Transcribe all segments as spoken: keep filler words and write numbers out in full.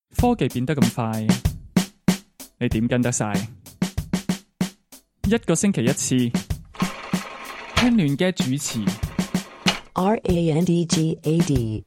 科技變得咁快，你點跟得晒？一個星期一次，聽亂嘅主持。 R A N D G A D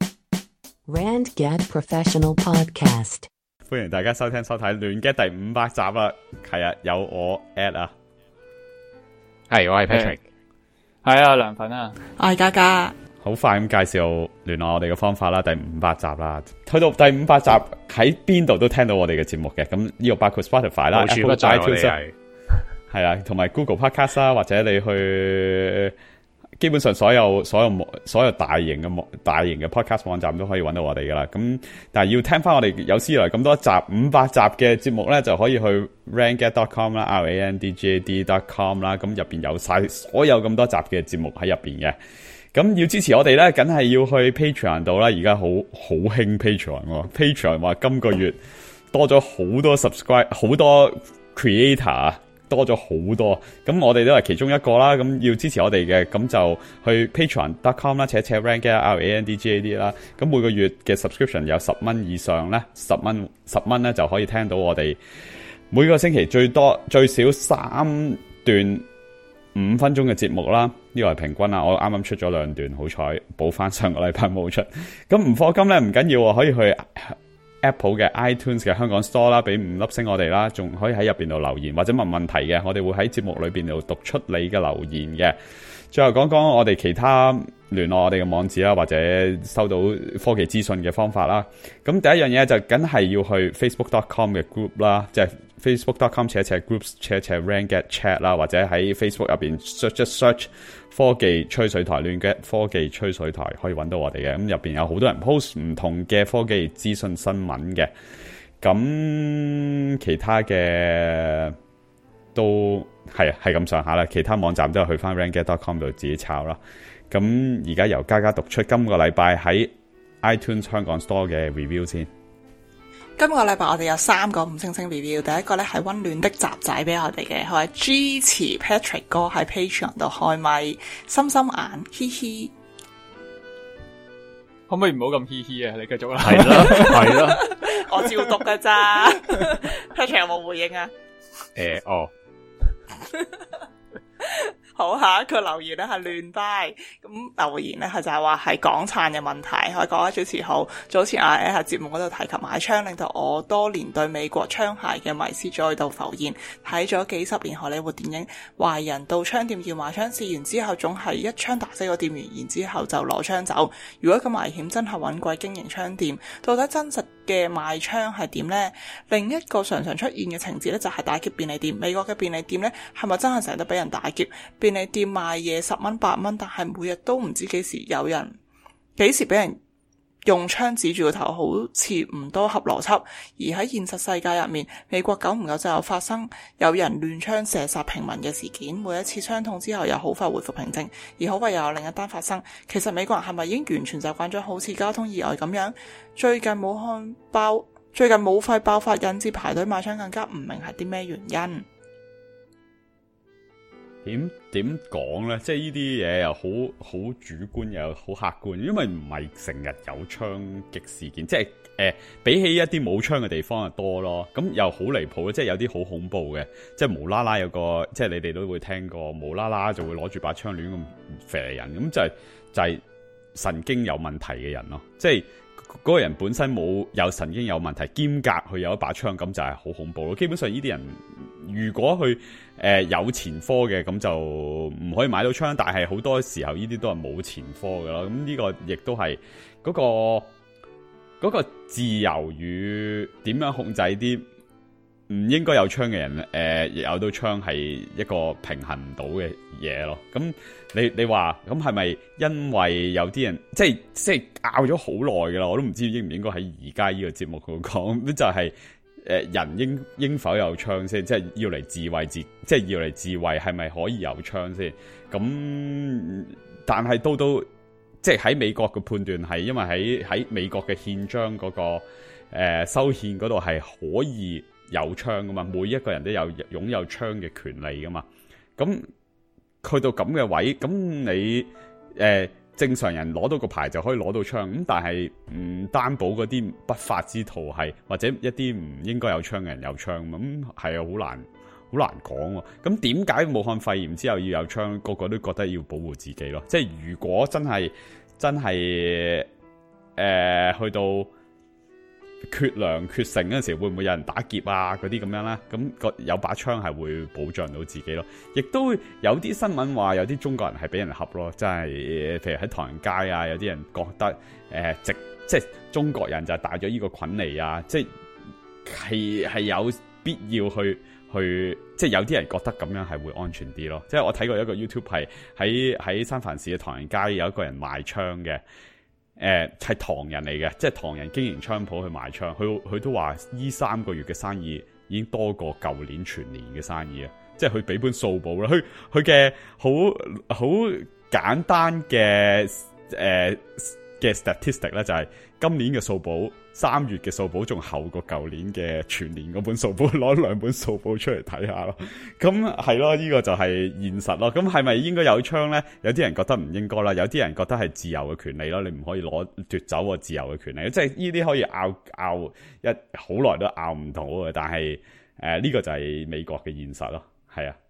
Rand Gad Professional Podcast。 歡迎大家收聽收睇亂嘅第五百集啦，係啊，有我 Ed 啊， 係我係 Patrick， 係啊，梁粉啊， 我係嘉嘉。 好快咁介紹聯絡我哋嘅方法啦，第五百集啦，去到第五百集喺邊度都聽到我哋嘅節目嘅，咁呢個包括 Spotify 啦、 冇處不在 Apple 我哋 iTunes 係係啦，同埋 Google Podcast 啦，或者你去基本上所有所有所有大型嘅網大型嘅 Podcast 網站都可以揾到我哋噶啦。咁但係要聽翻我哋有史以來咁多集五百集嘅節目咧，就可以去 randgad dot com 啦 ，r a n d g a d dot com 啦。咁入邊有晒所有咁多集嘅節目喺入邊嘅。咁要支持我哋咧，梗係要去 Patreon 度啦。而家好好興 Patreon 喎 ，Patreon 話今個月多咗好多 subscribe， 好多 creator 啊，多咗好多。咁我哋都係其中一個啦。咁要支持我哋嘅，咁就去 patreon dot com 啦，扯扯 randgad r a n d g a d 啦。咁每個月嘅 subscription 有十蚊以上咧，十蚊十蚊咧就可以聽到我哋每個星期最多最少三段五分鐘嘅節目啦，呢個係平均啦。我啱啱出咗兩段，好彩補翻上個禮拜冇出。咁唔課金咧唔緊要，可以去 Apple 嘅 iTunes 嘅香港 Store 啦，俾五粒星我哋啦，仲可以喺入邊度留言或者問問題嘅，我哋會喺節目裏邊度讀出你嘅留言嘅。最後講講我哋其他聯絡我哋嘅網址啦，或者收到科技資訊嘅方法啦。咁第一樣嘢就梗係要去 facebook dot com 嘅 group 啦，即係 facebook dot com 斜斜 groups 斜斜 randgad chat 啦，或者喺 Facebook 入邊 search search 科技吹水台亂嘅科技吹水台可以揾到我哋嘅。咁入邊有好多人 post 唔同嘅科技資訊新聞嘅。咁其他嘅都係係咁上下啦，其他網站都係去翻 randgad dot com 度自己抄啦。咁而家由嘉嘉讀出今個禮拜喺 iTunes 香港 Store 嘅 review 先。 今個禮拜我哋有三個五星星 review，第一個咧係溫暖的集仔俾我哋嘅，佢話支持 Patrick 哥喺 Patreon 度開咪，心心眼，嘻嘻。 可唔可以唔好咁嘻嘻啊？你繼續啦。 係啦係啦， 我照讀噶咋？Patrick 有冇回應啊？ 誒哦。 好，下一個留言咧係亂拜，咁留言咧係就係話係港產嘅問題。可以講主持好，早前阿 A 喺節目嗰度提及買槍，令到我多年對美國槍械嘅迷思再度浮現。睇咗幾十年荷里活電影，壞人到槍店要買槍，試完之後總係一槍打死個店員，然之後就攞槍走。如果咁危險，真係揾鬼經營槍店，到底真實嘅賣槍係點呢？另一個常常出現嘅情節呢，就係打劫便利店。美國嘅便利店呢，係咪真係成日都俾人打劫？便利店賣嘢十蚊八蚊，但係每日都唔知幾時有人幾時俾人用槍指住個頭，好似唔多合邏輯。而喺現實世界入面，美國久唔久就有發生有人亂槍射殺平民嘅事件，每一次傷痛之後又好快回復平靜，而好快又有另一單發生。其實美國人係咪已經完全習慣咗好似交通意外咁樣？最近武漢爆最近武肺爆發引致排隊買槍，更加唔明係啲咩原因。 點點講咧？即係呢啲嘢又好好主觀又好客觀，因為唔係成日有槍擊事件，即係誒、呃、比起一啲冇槍嘅地方就多咯。咁又好離譜，即係有啲好恐怖嘅，即係無啦啦有個，即係你哋都會聽過，無啦啦就會攞住把槍亂咁射人，咁就係、是、就係、是、神經有問題嘅人咯。即係嗰個人本身冇有神經有問題，兼夾佢有一把槍，咁就係好恐怖咯。基本上呢啲人如果佢誒、呃、有前科嘅，咁就唔可以買到槍，但係好多時候呢啲都係冇前科嘅咯。咁呢個亦都係嗰個嗰個自由與點樣控制啲唔應該有槍嘅人，誒、呃、有到槍係一個平衡唔到嘅嘢咯。咁你你話咁係咪因為有啲人即係即係拗咗好耐噶啦？我都唔知應唔應該喺而家呢個節目度講，就係、是、誒、呃、人應應否有槍先？即係要嚟自衛自，即係要嚟自衛係咪可以有槍先？咁但係到到即係喺美國嘅判斷係，因為喺喺美國嘅憲章嗰、那個誒、呃、修憲嗰度係可以有槍噶嘛，每一個人都有擁有槍嘅權利噶嘛。咁去到咁嘅位，咁你誒正常人攞到個牌就可以攞到槍，咁但係唔擔保嗰啲不法之徒係或者一啲唔應該有槍嘅人有槍，咁係啊，好難好難講喎。咁點解武漢肺炎之後要有槍？個個都覺得要保護自己咯。即係如果真係真係誒、呃、去到缺糧缺剩嗰陣時，會唔會有人打劫啊？嗰啲咁樣啦，咁個有把槍係會保障到自己咯。亦都有啲新聞話有啲中國人係俾人恰咯，即係譬如喺唐人街啊，有啲人覺得誒、呃、直即係中國人就帶咗呢個菌嚟啊，即係係係有必要去去，即係有啲人覺得咁樣係會安全啲咯。即係我睇過一個 YouTube 係喺喺三藩市嘅唐人街有一個人賣槍嘅。誒、呃，係唐人嚟嘅，即係唐人經營槍鋪去賣槍，佢佢都話呢三個月嘅生意已經多過舊年全年嘅生意啊！即係佢俾本數簿啦，佢佢嘅好好簡單嘅誒嘅 statistic 咧，就係今年嘅數簿三月嘅數簿仲厚過舊年嘅全年嗰本數簿，攞兩本數簿出嚟睇下咯。咁係咯，呢個就係現實咯。咁係咪應該有槍咧？有啲人覺得唔應該啦，有啲人覺得係自由嘅權利咯，你唔可以攞奪走個自由嘅權利。即係呢啲可以拗拗一好耐都拗唔到嘅，但係誒呢個就係美國嘅現實咯。係啊，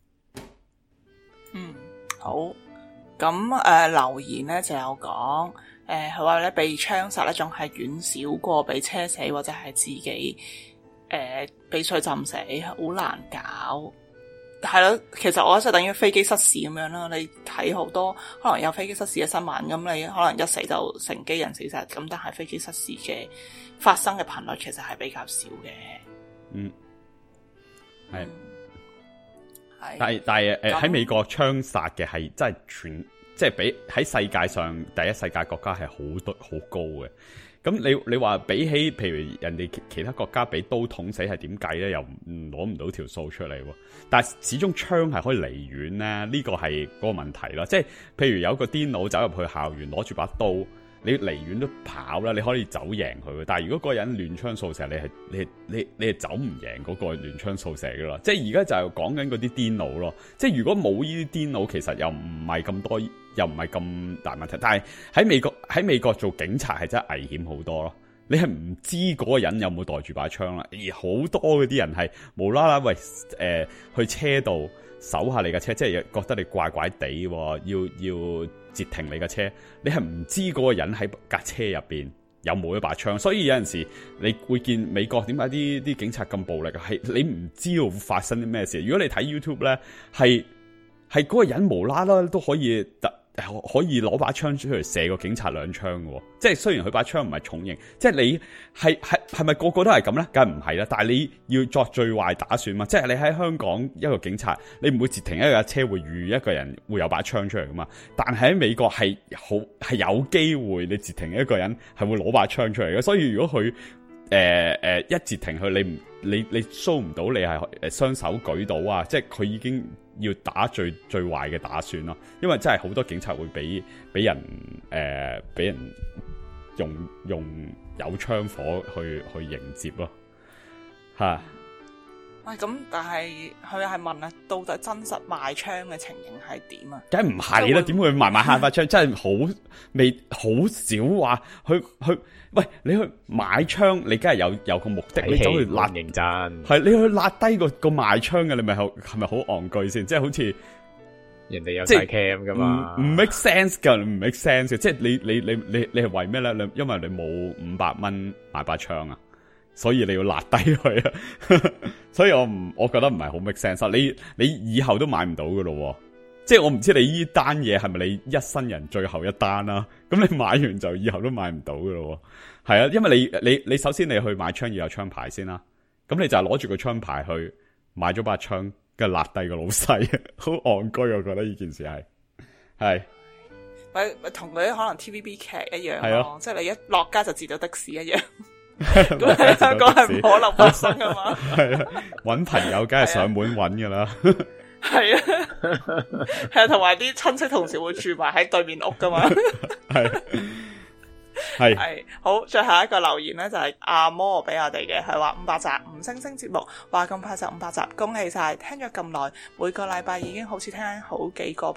嗯，好。咁誒、呃、留言咧就有講。誒，佢話咧被槍殺咧，仲係遠少過被車死或者係自己誒被水浸死，好難搞。係咯，其實我覺得就等於飛機失事咁樣啦。你睇好多可能有飛機失事嘅新聞，咁你可能一死就成機人死晒，咁但係飛機失事嘅發生嘅頻率其實係比較少嘅。 嗯，係， 係， 但係但係誒喺美國槍殺嘅係真係全。即係比喺世界上第一世界國家係好多好高嘅，咁你你話比起譬如人哋其他國家俾刀捅死係點計咧？又攞唔到條數出嚟喎。但係始終槍係可以離遠咧，呢個係嗰個問題咯。即係譬如有個癲佬走入去校園攞住把刀，你離遠都跑啦，你可以走贏佢。但係如果嗰個人亂槍掃射，你係你係你你係走唔贏嗰個亂槍掃射噶啦。即係而家就係講緊嗰啲癲佬咯。即係如果冇呢啲癲佬，其實又唔係咁多。又唔係咁大問題，但係喺美國喺美國做警察係真係危險好多咯。你係唔知嗰個人有冇袋住把槍啦，而好多嗰啲人係無啦啦喂誒、呃、去車度搜下你架車，即係覺得你怪怪地，要要截停你架車，你係唔知嗰個人喺架車入邊有冇一把槍，所以有陣時你會見美國點解啲啲警察咁暴力啊？係你唔知道發生啲咩事。如果你睇 YouTube 咧，係係嗰個人無啦啦都可以特。可以攞把槍出嚟射個警察兩槍嘅，即係雖然佢把槍唔係重型，即係你係係係咪個個都係咁咧？梗係唔係啦，但係你要作最壞打算嘛，即係你喺香港一個警察，你唔會截停一架車會遇一個人會有把槍出嚟噶嘛，但係喺美國係好係有機會你截停一個人係會攞把槍出嚟嘅，所以如果佢誒誒一截停佢，你唔你你 show 唔到你係誒雙手舉到啊，即係佢已經。要打最最壞嘅打算咯，因為真係好多警察會俾俾人誒俾、呃、人用用有槍火去去迎接咯，吓。 喂，咁但係佢係問啊，到底真實賣槍嘅情形係點啊？ 梗係唔係啦，點會賣賣下把槍？真係好未好少話去去。喂，你去買槍，你梗係有有個目的，你走去辣認真， 係你去辣低個個賣槍嘅，你咪係係咪好戇居先？即係好似人哋有晒 cam 噶嘛？ 唔 make sense 噶，唔 make sense 嘅。即係你你你你你係為咩咧？你因為你冇五百蚊買把槍啊，所以你要辣低佢啊。所以我唔，我覺得唔係好 make sense。你你以後都買唔到噶咯。即係我唔知你呢單嘢係咪你一生人最後一單啦？咁你買完就以後都買唔到噶咯？係啊，因為你你你首先你去買槍要有槍牌先啦，咁你就係攞住個槍牌去買咗把槍，跟住辣低個老細，好戇居，我覺得呢件事係係咪咪同佢可能 T V B 劇一樣咯， 啊，即係你一落街就截到的士一樣。咁喺香港係唔可能發生噶嘛？ 係啊，搵朋友梗係上門搵噶啦。 係啊，係啊，同埋啲親戚同事會住埋喺對面屋噶嘛。 係係係好，最後一個留言咧就係阿摩俾我哋嘅，係話五百集五星星節目，話咁快就五百集，恭喜晒！聽咗咁耐，每個禮拜已經好似聽好幾個朋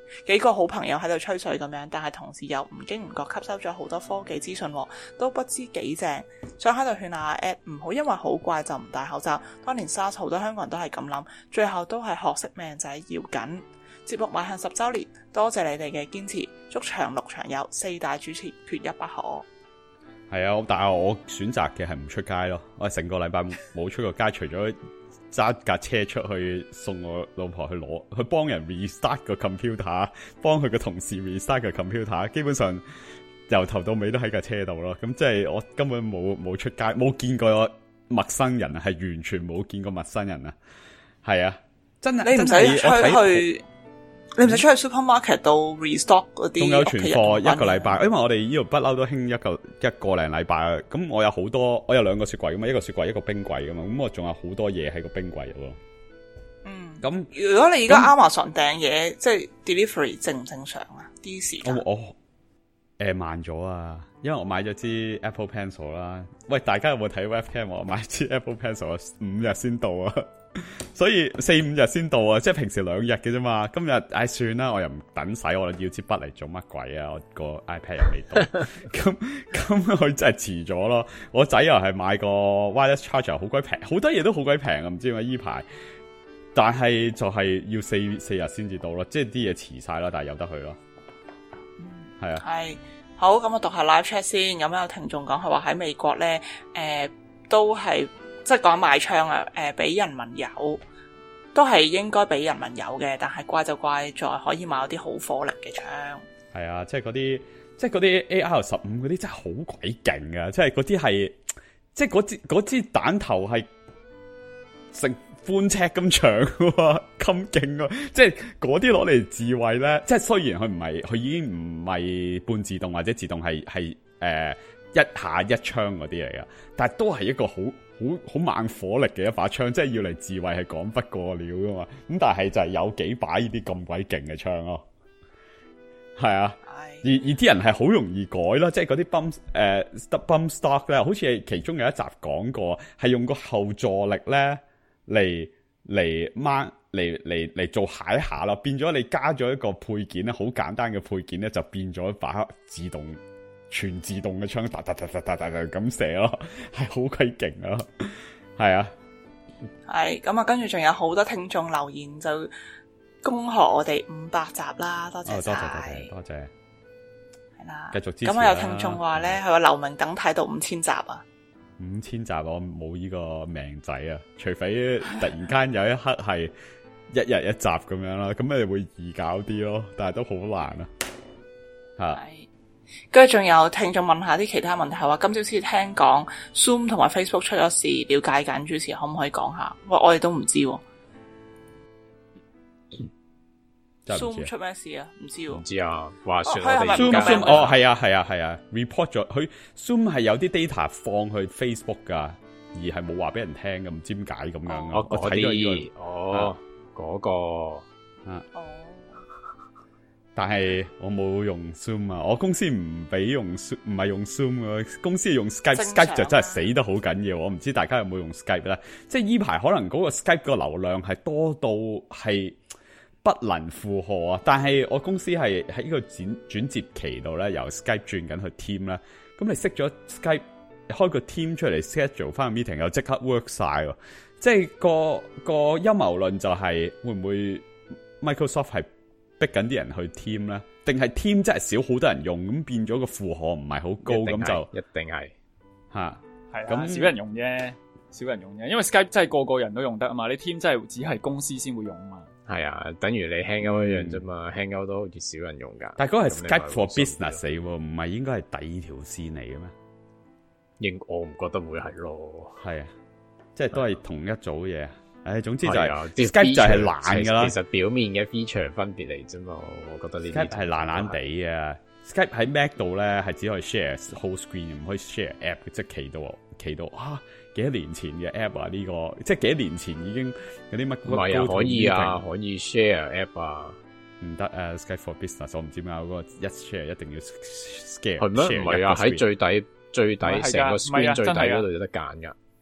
幾個好朋友喺度吹水咁樣，但係同時又唔經唔覺吸收咗好多科技資訊，都不知幾正。想喺度勸下阿 Ed 唔好因為好怪就唔戴口罩。當年 SARS 好多香港人都係咁諗，最後都係學識命仔要緊。節目邁向十週年，多謝你哋嘅堅持，祝長綠長有，四大主持缺一不可。 係啊，但係我選擇嘅係唔出街咯，我成個禮拜冇出過街，除咗揸架車出去送我老婆去攞，去幫人 restart 個 computer， 幫佢個同事 restart 個 computer， 基本上由頭到尾都喺架車度咯。咁即係我根本冇冇出街，冇見過陌生人啊，係完全冇見過陌生人啊。係啊，真係你唔使出去。你唔使出去 supermarket 度 restock 嗰啲， 仲有存貨一個禮拜，因為我哋呢度不嬲都興一個一個零禮拜啊。咁我有好多，我有兩個雪櫃噶嘛，一個雪櫃一個冰櫃噶嘛，咁我仲有好多嘢喺個冰櫃度咯。嗯，咁如果你而家 Amazon 訂嘢，即係 delivery 正唔正常啊？啲時間我我誒、呃、慢咗啊，因為我買咗支 Apple Pencil 啦。喂，大家有冇睇 webcam？我買支 Apple Pencil 五日先到啊。所以四五日先到啊，即係平時兩日嘅啫嘛。今日唉算啦，我又唔等使，我要支筆嚟做乜鬼啊？我個 iPad 又未到，咁咁佢真係遲咗咯。我仔又係買個 wireless charger， 好鬼平，好多嘢都好鬼平啊！唔知點解依排，但係就係要四四日先至到咯，即係啲嘢遲晒啦，但係有得去咯。係、嗯、啊，係好咁，我讀下 live chat 先。咁有聽眾講佢話喺美國咧，誒、呃、都係。即係講買槍啊，誒、呃，俾人民有，都係應該俾人民有嘅，但係怪就怪在可以買到啲好火力嘅槍。 係啊，即係嗰啲，即係嗰啲 A R 十五嗰啲真係好鬼勁啊！即係嗰啲係，即係嗰支嗰支彈頭係成半尺咁長喎，咁勁啊！即係嗰啲攞嚟自衛咧，即係雖然佢唔係，佢已經唔係半自動或者自動係係誒一下一槍嗰啲嚟噶，但係都係一個好。好好猛火力嘅一把槍，即係要嚟自衛係講不過了噶嘛。咁但係就係有幾把呢啲咁鬼勁嘅槍咯，係啊。而而啲人係好容易改咯，即係嗰啲 bump 誒 bump stock 咧，好似係其中有一集講過，係用個後座力咧嚟嚟掹嚟嚟嚟做蟹下咯，變咗你加咗一個配件咧，好簡單嘅配件咧，就變咗一把自動。全自動嘅槍，噠噠噠噠噠噠咁射咯，係好鬼勁啊！係啊， 係咁啊，跟住仲有好多聽眾留言就恭賀我哋五百集啦，多謝晒、 哦，多謝多謝多謝， 係啦， 繼續支持。 咁啊，有聽眾話咧，佢話劉明等睇到五千集啊， 五千集我冇呢個命仔啊，除非突然間有一刻係一日一集咁樣啦，咁你會易搞啲咯，但係都好難啊，吓。 跟住仲有聽眾問下啲其他問題，話今朝先聽講 Zoom 同埋 Facebook 出咗事，了解緊，主持可唔可以講下？我我哋都唔知喎。Zoom 出咩事啊？唔知喎。唔知啊，話說我哋 Zoom Zoom 哦，係啊係啊係啊 ，report 咗佢 Zoom 係有啲 data 放去 Facebook 噶，而係冇話俾人聽嘅，唔知點解咁樣啊。我睇咗呢個哦，嗰個啊。但係我冇用 Zoom 啊，我公司唔俾用 Zoom， 唔係用 Zoom 啊，公司用 Skype，Skype 就真係死得好緊要。我唔知大家有冇用 Skype 咧，即係依排可能嗰個 Skype 個流量係多到係不能負荷啊。但係我公司係喺呢個轉轉接期度咧，由 Skype 轉緊去 Team 咧，咁你熄咗 Skype，開個 Team 出嚟 schedule 翻個 meeting 又即刻 work 晒喎。即係個個陰謀論就係會唔會 Microsoft 係逼緊啲人去 Team 咧，定係 Team 真係少好多人用，咁變咗個負荷唔係好高，咁就一定係吓，係咁少人用啫，少人用啫，因為 Skype 真係個個人都用得啊嘛，你 Team 真係只係公司先會用啊嘛。 係啊，等於你 Hangout 一樣啫嘛、嗯、，Hangout 都好似少人用噶。 但係嗰個係 Skype for Business 嚟喎，唔係應該係第二條線嚟嘅咩？ 應我唔覺得會係咯， 係啊，即係都係同一組嘢。唉，總之就係、 啊、 Skype 就係懶噶啦。 其實表面嘅 feature 分別嚟啫嘛，我覺得呢啲 Skype 係懶懶地啊。Skype 喺 Mac 度咧係只可以 share whole screen， 唔可以 share app， 即係企到企到啊幾多年前嘅 app 啊呢、這個，即係幾多年前已經有啲乜唔係啊可以啊可以 share app 啊， 唔得啊 Skype for Business 我唔知咩嗰個一 share 一定要 share 係咩？唔係啊喺最底最底成個 screen 最底嗰度有得揀噶。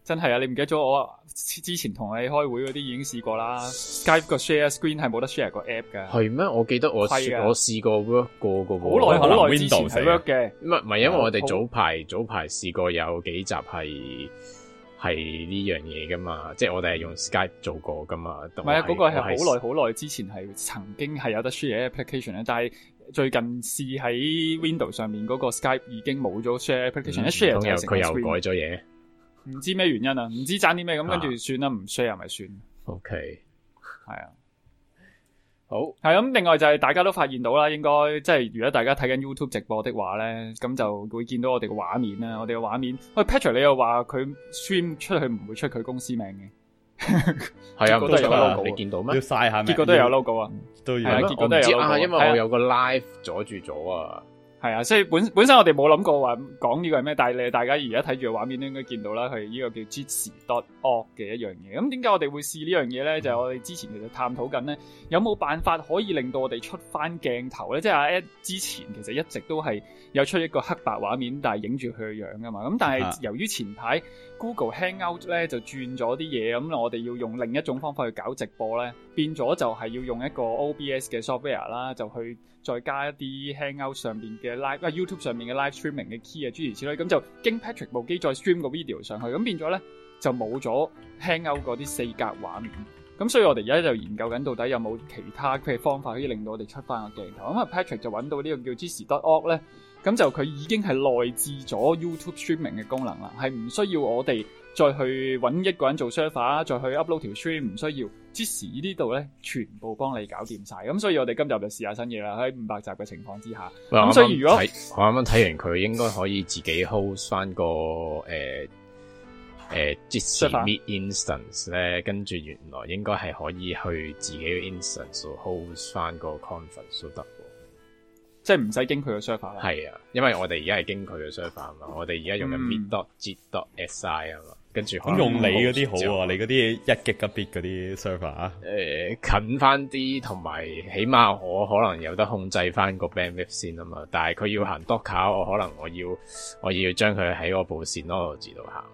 真係啊！你唔記得咗我之前同你開會嗰啲已經試過啦。Skype 個 share screen 係冇得 share 個 app 㗎。 係咩？我記得我試我試過 work 過個喎。 好耐好耐之前 Windows 係 work 嘅。 唔係唔係，因為我哋早排早排試過有幾集係係呢樣嘢噶嘛，即係我哋係用 Skype 做過噶嘛。 唔係啊，嗰、嗰個係好耐好耐之前係曾經係有得 share application 咧，但係最近試喺 Windows 上面嗰個 Skype 已經冇咗 share application，一、嗯、share 就成個 screen。佢又改咗嘢。唔知咩原因啊？唔知爭啲咩咁，跟住算啦，唔 share 咪算。OK， 係啊，好係咁。另外就係大家都發現到啦，應該即係如果大家睇緊 YouTube 直播的話咧，咁就會見到我哋嘅畫面啦。我哋嘅畫面，喂 Patrick， 你又話佢 stream 出去唔會出佢公司名嘅，係啊， 都有 logo， 你見到咩？ 要晒下， 結果都有 logo 啊， 都要。 係啊，結果都有 logo 啊，因為我有個 live 阻住咗啊。係啊，所以本本身我哋冇諗過話講呢個係咩，但係你大家而家睇住個畫面都應該見到啦，係呢個叫 Jitsi dot org 嘅一樣嘢。咁點解我哋會試呢樣嘢咧？就係、是、我哋之前其實探討緊咧，有冇辦法可以令到我哋出翻鏡頭咧？即係阿 Ed 之前其實一直都係有出一個黑白畫面，但係影住佢嘅樣噶嘛。咁但係由於前排 Google Hangout 咧就轉咗啲嘢，咁我哋要用另一種方法去搞直播咧，變咗就係要用一個 O B S 嘅 software 啦，就去再加一啲 Hangout 上邊嘅 live， 啊 YouTube 上面嘅 live streaming 嘅 key 啊諸如此類，咁就經 Patrick 部機再 stream 個 video 上去，咁變咗咧就冇咗 Hangout 嗰啲四格畫面。咁所以我哋而家就研究緊到底有冇其他嘅方法可以令到我哋出翻個鏡頭。咁啊 Patrick 就揾到呢個叫 Jitsi dot org 咧，咁就佢已經係內置咗 YouTube streaming 嘅功能啦，係唔需要我哋再去揾一個人做 server， 再去 upload 條 stream， 唔需要。Jitsi 呢度咧全部幫你搞掂晒。咁所以我哋今日就試下新嘢啦，喺五百集嘅情況之下。咁所以如果我啱啱睇完佢應該可以自己 host 翻個誒誒 Jitsi Meet instance 咧，跟住原來應該係可以去自己嘅 instance host 翻個 conference 都得。 即係唔使經佢嘅 server 啦。 係啊，因為我哋而家係經佢嘅 server 啊嘛，我哋而家用緊 meet dot jit dot si 啊嘛，跟住咁用你嗰啲好啊，你嗰啲一 gigabit 嗰啲 server 啊， 誒、呃、近翻啲，同埋起碼我可能有得控制翻個 bandwidth 先啊嘛，但係佢要行 Docker， 我可能我要我要將佢喺我部 Synology 度行。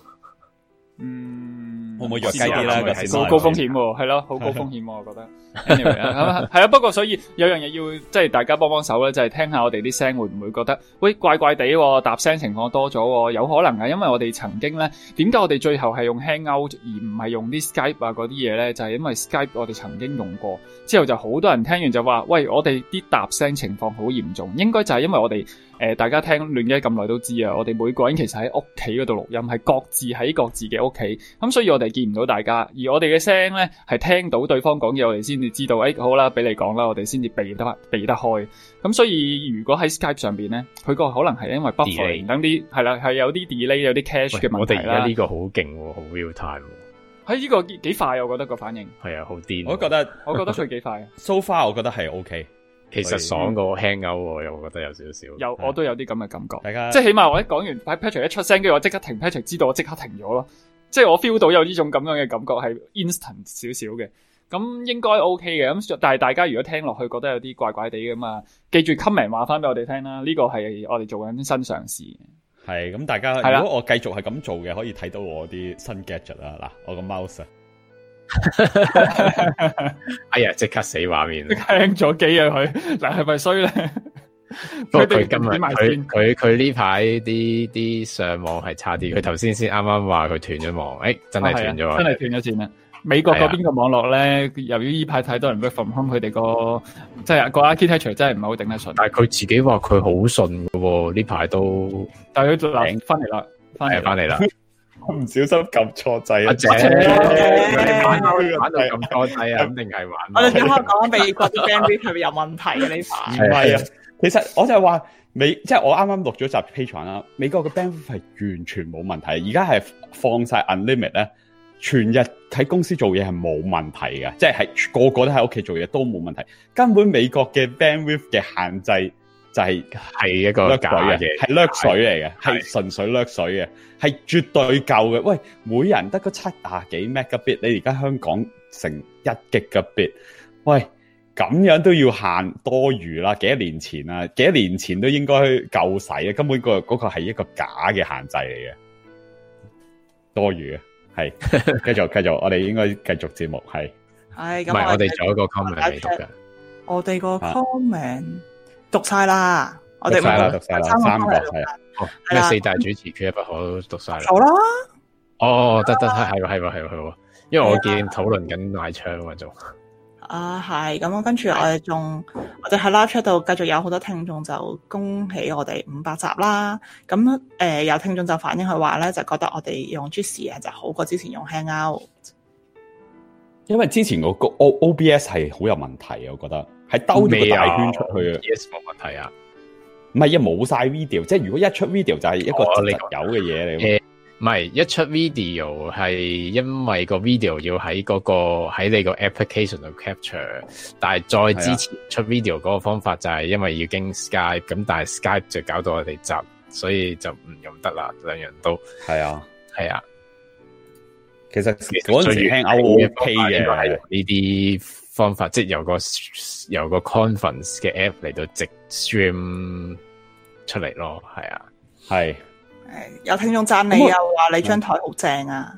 嗯， 會唔會弱雞啲啦？ 好高風險喎，係咯，好高風險喎，我覺得。anyway 啊，係啊，不過所以有樣嘢要即係大家幫幫手咧，就係、是、聽下我哋啲聲會唔會覺得喂怪怪地喎，搭聲情況多咗，有可能啊，因為我哋曾經咧，點解我哋最後係用 Hangout 而唔係用啲 Skype 啊嗰啲嘢咧？就係、是、因為 Skype 我哋曾經用過，之後就好多人聽完就話，喂，我哋啲搭聲情況好嚴重，應該就係因為我哋。誒、呃，大家聽亂嘅咁耐都知啊！我哋每個人其實喺屋企嗰度錄音，係各自喺各自嘅屋企，咁所以我哋見唔到大家，而我哋嘅聲咧係聽到對方講嘢，我哋先至知道，誒、哎，好啦，俾你講啦，我哋先至避得避得開。咁所以如果喺 Skype 上邊咧，佢個可能係因為 buffer 等啲係啦，係有啲 delay 有啲 cache 嘅問題啦。 我哋而家呢個好勁，好 real time。 喺呢個幾快，我覺得個反應係啊，好癲。 我覺得， 我覺得佢幾快。 So far，我覺得係 OK。 其實爽過 Hangout 我又覺得有少少， 有我都有啲咁嘅感覺。 大家即係起碼我一講完 Patrick 一出聲，跟住我即刻停 Patrick， 知道我即刻停咗咯。即係我 feel 到有呢種咁樣嘅感覺，係 instant 少少嘅。咁應該 OK 嘅。咁但係大家如果聽落去覺得有啲怪怪地㗎嘛，記住 comment 話翻俾我哋聽啦。呢個係我哋做緊新嘗試。 係咁，大家如果我繼續係咁做嘅，可以睇到我啲新 gadget 啊。嗱，我個 mouse 啊。 哎呀！即刻死畫面， 聽咗機啊佢，嗱係咪衰咧？ 不過佢今日佢佢佢呢排啲啲上網係差啲，佢頭先先啱啱話佢斷咗網，誒、欸、真係斷咗、啊， 真係斷咗線啦！美國嗰邊個網絡咧，由於呢排太多人 work from home，佢哋個即係個 architecture 真係唔係好頂得順。但係佢自己話佢好順噶喎，呢排都，但係佢就嚟翻嚟啦，翻嚟翻嚟啦。 我唔小心撳錯掣啊！ 姐，你玩到玩到咁多掣啊，肯定係玩。 我哋啱啱講美國啲 bandwidth 係咪有問題嘅呢排？ 唔係啊，其實我就係話美，即係我啱啱錄咗集 Patreon 啦。美國嘅 bandwidth 係完全冇問題，而家係放晒 unlimit 咧，全日喺公司做嘢係冇問題嘅，即係係個個都喺屋企做嘢都冇問題。根本美國嘅 bandwidth 嘅限制。就係、是、係一個假嘅，係掠水嚟嘅，係純粹掠水嘅，係絕對夠嘅。喂，每人得個七廿幾 megabit，你而家香港成一 gigabit，喂，咁樣都要限多餘啦。幾多年前啊，幾多年前都應該夠使啊，根本個嗰個係一個假嘅限制嚟嘅。 多餘嘅，係繼續繼續，我哋應該繼續節目係。 係咁， 唔係我哋仲有一個 comment 未讀嘅。 我哋個 comment 讀晒啦，我哋讀晒啦，讀晒啦，三個係啊。 哦，咩四大主持缺一不可讀晒啦。 好啦。 哦，得得得，係喎係喎係喎係喎，因為我見討論緊賣槍啊仲。 啊，係咁，跟住我哋仲，我哋喺 live chat 度繼續有好多聽眾就恭喜我哋五百集啦。咁誒、呃，有聽眾就反映佢話咧，就覺得我哋用 Jitsi 就好過之前用 Hangout。 因為之前個 O O B S 係好有問題，我覺得係兜咗個大圈出去啊。 O B S 冇問題啊， 唔係啊，冇晒 video，即係如果一出 video 就係一個實有嘅嘢嚟。 唔係一出 video 係因為個 video 要喺嗰、嗰個喺你個 application 度 capture， 但係再之前出 video 嗰個方法就係因為要經 Skype， 咁但係 Skype 就搞到我哋窒，所以就唔用得啦，兩樣都係啊，係啊。其實嗰陣時聽 O K 嘅呢啲方法，即係由個由個 conference 嘅 app 嚟到直 stream 出嚟咯，係啊，係。 有聽眾讚你啊，話你張台好正啊！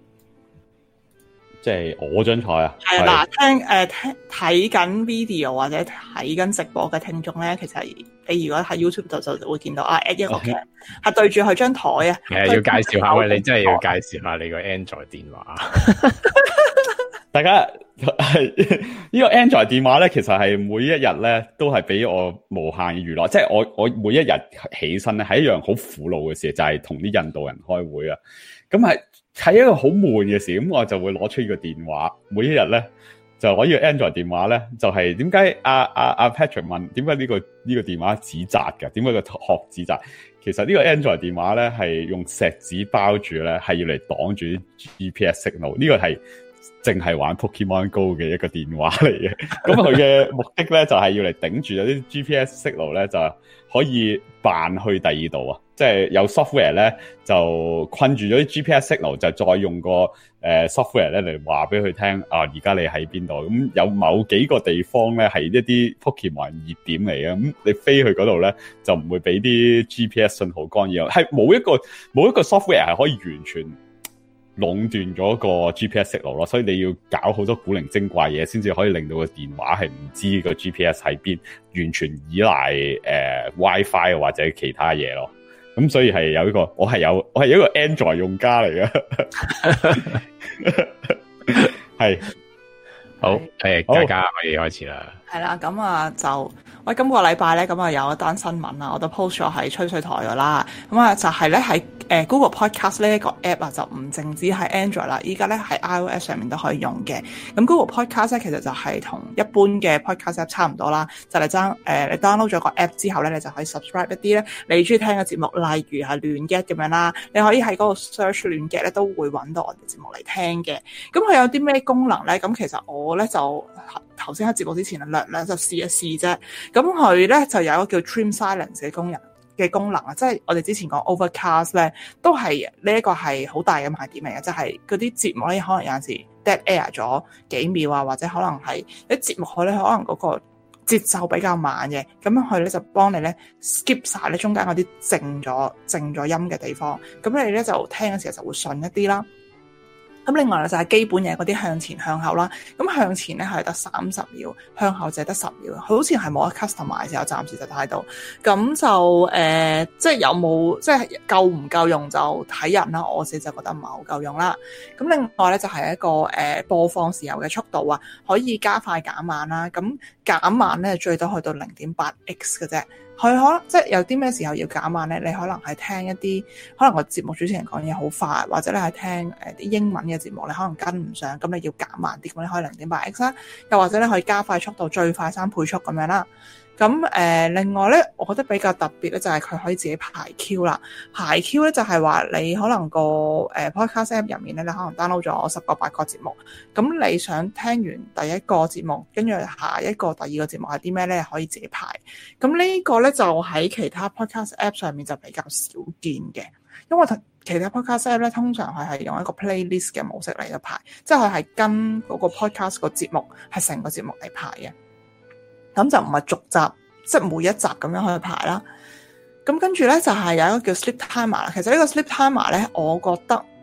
即係我張台啊？ 係嗱，聽誒聽睇緊 video 或者睇緊直播嘅聽眾咧，其實你如果喺 YouTube 度就會見到啊 at 一個嘅係對住佢張台啊。係要介紹下，喂，你真係要介紹下你個 Android 電話。 大家係呢個 Android 電話咧，其實係每一日咧都係俾我無限娛樂。即係我我每一日起身咧係一樣好苦惱嘅事，就係同啲印度人開會啊。咁係係一個好悶嘅事，咁我就會攞出呢個電話，每一日咧就攞呢個 Android 電話咧，就係點解阿阿阿 Patrick 問點解呢個呢個電話紙紮嘅？點解個殼紙紮？其實呢個 Android 電話咧係用錫紙包住咧，係要嚟擋住啲 G P S signal。呢個係淨係玩 Pokemon Go 嘅一個電話嚟嘅，咁佢嘅目的咧就係要嚟頂住有啲 G P S signal 咧，就可以扮去第二度啊！即係有 software 咧就困住咗啲 G P S signal，就再用個誒 software 咧嚟話俾佢聽啊，而家你喺邊度？咁有某幾個地方咧係一啲 Pokemon 熱點嚟嘅，咁你飛去嗰度咧就唔會俾啲 G P S 信號干擾，係冇一個冇一個 software 係可以完全壟斷咗個 G P S signal 咯，所以你要搞好多古靈精怪嘢，先至可以令到個電話係唔知個 G P S 喺邊，完全依賴誒、呃、WiFi 或者其他嘢咯。咁所以係有一個，我係有我係一個 Android 用家嚟嘅，係好誒，大家可以開始啦。 係啦，咁啊就喂，今個禮拜咧，咁啊有一單新聞啊，我都 post 咗喺吹水台噶啦。咁啊就係咧喺誒 Google Podcast 呢一個 app 啊，就唔淨止喺 Android 啦，依家咧喺 iOS 上面都可以用嘅。咁 Google Podcast 咧其實就係同一般嘅 podcast app 差唔多啦，就嚟爭誒你 download 咗個 app 之後咧，你就可以 subscribe 一啲咧你中意聽嘅節目，例如係亂 get 咁樣啦，你可以喺嗰個 search 亂 get 咧都會揾到我哋節目嚟聽嘅。咁佢有啲咩功能咧？咁其實我咧就頭先喺節目之前略略就試一試啫。咁佢咧就有一個叫 Trim Silence 嘅功能嘅功能啊，即係我哋之前講 Overcast 咧，都係呢一個係好大嘅賣點嚟嘅，即係嗰啲節目咧可能有陣時 dead air 咗幾秒啊，或者可能係啲節目佢咧可能嗰個節奏比較慢嘅，咁樣佢咧就幫你咧 skip 晒咧中間嗰啲靜咗靜咗音嘅地方，咁你咧就聽嘅時候就會順一啲啦。咁另外咧就係基本嘢嗰啲向前向後啦，咁向前咧係得三十秒，向後就係得十秒，佢好似係冇得 customize 嘅，我暫時就睇到。咁就誒、呃，即係有冇即係夠唔夠用就睇人啦，我自己就覺得唔係好夠用啦。咁另外咧就係一個誒、呃、播放時候嘅速度啊，可以加快減慢啦。咁減慢咧最多去到零點八 x 嘅啫。佢可能即係有啲咩時候要減慢咧？你可能係聽一啲可能個節目主持人講嘢好快，或者你係聽誒啲英文嘅節目，你可能跟唔上，咁你要減慢啲，咁你可以零點八 x 啦。又或者你可以加快速度，最快三倍速咁樣啦。咁誒、呃，另外咧，我覺得比較特別咧，就係佢可以自己排 Q 啦。排 Q 咧就係話你可能個誒 podcast app 入面咧，你可能 download 咗十個八個節目，咁你想聽完第一個節目，跟住下一個、第二個節目係啲咩咧，可以自己排。咁呢個咧就喺其他 podcast app 上面就比較少見嘅，因為其他 podcast app 咧通常佢係用一個 playlist 嘅模式嚟到排，即係佢係跟嗰個 podcast 個節目係成個節目嚟排嘅。咁就唔係逐集，即係每一集咁樣去排啦。咁跟住咧就係有一個叫 Sleep Timer 啦。其實呢個 Sleep Timer 咧，我覺得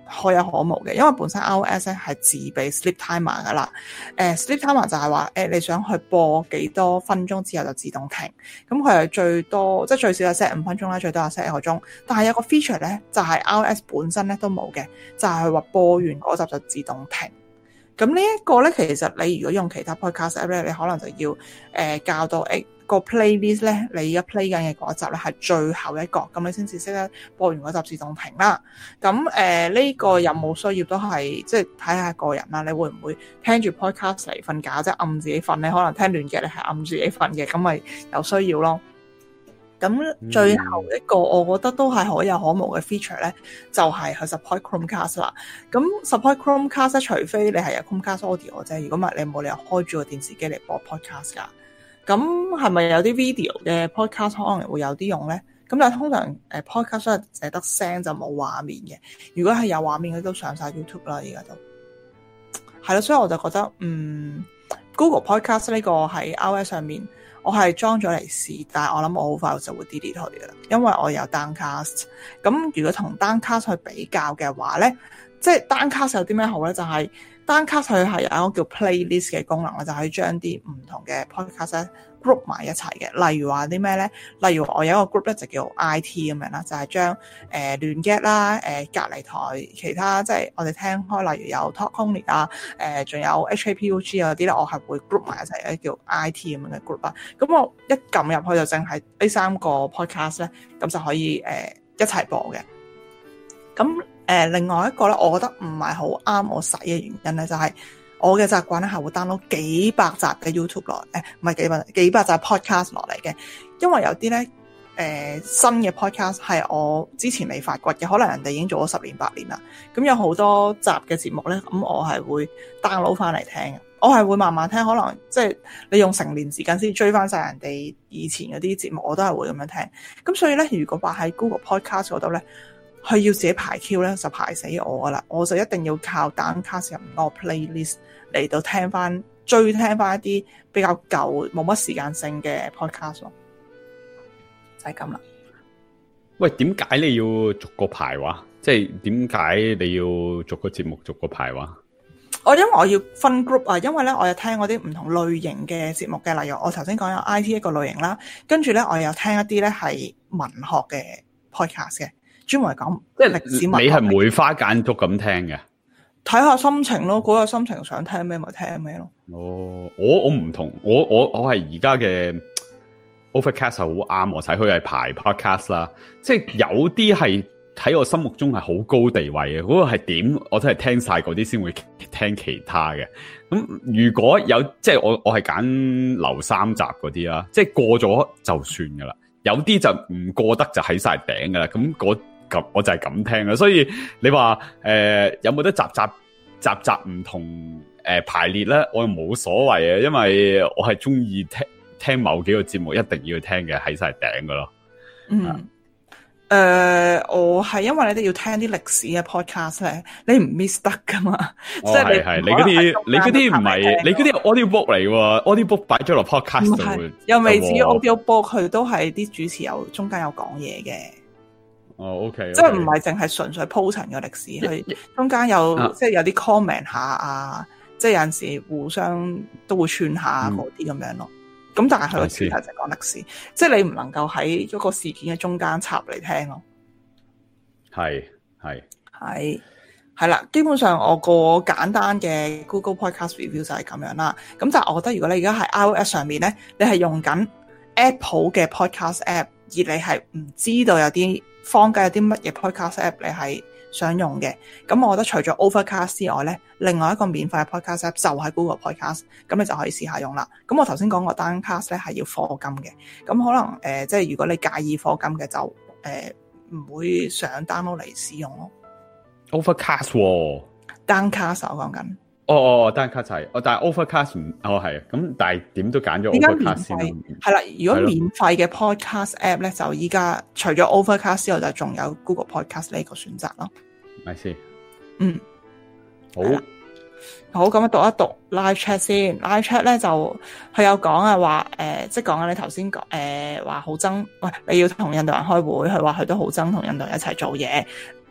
可有可無嘅，因為本身 iOS 咧係自備 sleep timer 噶啦。誒、呃、sleep timer 就係話誒你想去播幾多分鐘之後就自動停，咁佢係最多即係最少有 set 五分鐘啦，最多有 set 一個鐘。但係有個 feature 咧就係、是、iOS 本身咧都冇嘅，就係話播完嗰集就自動停。咁呢一個咧，其實你如果用其他 podcast app 咧，你可能就要誒、呃、教到誒個 playlist 咧，你而家 play 緊嘅嗰集咧係最後一個，咁你先至識得播完嗰集自動停啦。咁誒呢個有冇需要都係即係睇下個人啦。你會唔會聽住 podcast 嚟瞓覺，即係暗自己瞓咧？可能聽亂嘅你係暗自己瞓嘅，咁咪有需要咯。咁最後一個我覺得都係可有可無嘅 feature 咧，就係佢 support Chromecast 啦。咁 support Chromecast 咧，除非你係有 Chromecast audio 啫，如果唔係你冇理由開住個電視機嚟播 podcast 噶。咁係咪有啲 video 嘅 podcast 可能會有啲用咧？咁但係通常誒 podcast 係淨係得聲就冇畫面嘅。如果係有畫面嘅都上晒 YouTube 啦，而家都係咯。所以我就覺得嗯 Google Podcast 呢個喺 iOS 上面。我係裝咗嚟試，但係我諗我好快就會 delete 佢嘅啦，因為我有 Downcast。咁如果同 Downcast 去比較嘅話咧，即係 Downcast 有啲咩好咧？就係、是、Downcast 佢係有一個叫 playlist 嘅功能啦，就可以將啲唔同嘅 podcast group 埋一齊嘅。例如話啲咩咧？例如我有一個 group 咧就叫 I T 咁樣啦，就係將誒亂 get 啦、誒隔離台其他即係我哋聽開，例如有 Talk Only 啊、誒仲有 H K P U G 啊嗰啲咧，我係會 group 埋一齊嘅，叫 I T 咁樣嘅 group 啊。咁我一撳入去就淨係呢三個 podcast 咧，咁就可以誒、呃、一齊播嘅。咁誒、呃、另外一個咧，我覺得唔係好啱我使嘅原因咧，就係、是。我嘅習慣咧係會 download 幾百集嘅 YouTube 落，誒唔係幾百幾百集 podcast 落嚟嘅，因為有啲咧誒新嘅 podcast 係我之前未發掘嘅，可能人哋已經做咗十年八年啦。咁有好多集嘅節目咧，咁我係會 download 翻嚟聽嘅。我係會慢慢聽，可能即係你用成年時間先追翻晒人哋以前嗰啲節目，我都係會咁樣聽。咁所以咧，如果擺喺 Google Podcast 嗰度咧，佢要自己排 Q 咧，就排死我噶啦！我就一定要靠 Downcast 入嗰個 playlist 嚟到聽翻、追聽翻一啲比較舊、冇乜時間性嘅 podcast 咯，就係咁啦。 喂，點解你要逐個排話？即係點解你要逐個節目逐個排話？ 我因為我要分 group 啊，因為咧我有聽嗰啲唔同類型嘅節目嘅，例如我頭先講有 I T 一個類型啦，跟住咧我有聽一啲咧係文學嘅 podcast 嘅。專門嚟講，即係歷史文學。你係梅花間竹咁聽嘅？ 睇下心情咯，嗰個心情想聽咩咪聽咩咯。 哦，我我唔同，我我我係而家嘅 Overcast 係好啱我睇，佢係排 podcast 啦。即係有啲係喺我心目中係好高地位嘅，嗰、嗰個係點我都係聽晒嗰啲先會聽其他嘅。咁如果有即係我我係揀留三集嗰啲啦，即係過咗就算噶啦。有啲就唔過得就喺晒頂噶啦。咁嗰咁我就係咁聽啦，所以你話誒、呃、有冇得集集集集唔同誒、呃、排列咧？我又冇所謂嘅，因為我係中意聽聽某幾個節目一定要聽嘅喺晒頂噶咯。 嗯，誒、呃，我係因為你哋要聽啲歷史嘅 podcast 咧，你唔 miss 得噶嘛？ 哦，係係，你嗰啲你嗰啲唔係你嗰啲 audio book 嚟喎，audio book 擺咗落 podcast 度， 又未至於 audio book，佢都係啲主持有中間有講嘢嘅。 哦 ，OK， 即係唔係淨係純粹鋪陳嘅歷史，佢中間有、啊、即係有啲 comment 下啊，即係有陣時互相都會串下嗰啲咁樣咯。咁、嗯、但係佢個主題就係講歷史，即係你唔能夠喺嗰個事件嘅中間插嚟聽咯。係係係係啦，基本上我個簡單嘅 Google Podcast Review 就係咁樣啦。咁就係我覺得如果你而家喺 iOS 上面咧，你係用緊 Apple 嘅 Podcast App， 而你係唔知道有啲坊間有啲乜嘢 podcast app 你係想用嘅，咁我覺得除咗 Overcast 之外咧，另外一個免費嘅 podcast app 就係 Google Podcast， 咁你就可以試下用啦。咁我頭先講過 Downcast 咧係要課金嘅，咁可能誒、呃、即係如果你介意課金嘅就誒唔、呃、會上 download 嚟使用咯。 Overcast 喎 Downcast 我講緊。 哦哦 Downcast 係，哦但係 Overcast 唔，哦係，咁但係點都揀咗 Overcast 先。係啦，如果免費嘅 podcast app 咧，就依家除咗 Overcast 之後，就仲有 Google Podcast 呢個選擇咯。係先。嗯。好。好，咁啊讀一讀 live chat 先。live chat 咧就佢有講啊話，誒、呃，即係講緊你頭先講，誒話好憎，喂，你要同印度人開會，佢話佢都好憎同印度人一齊做嘢。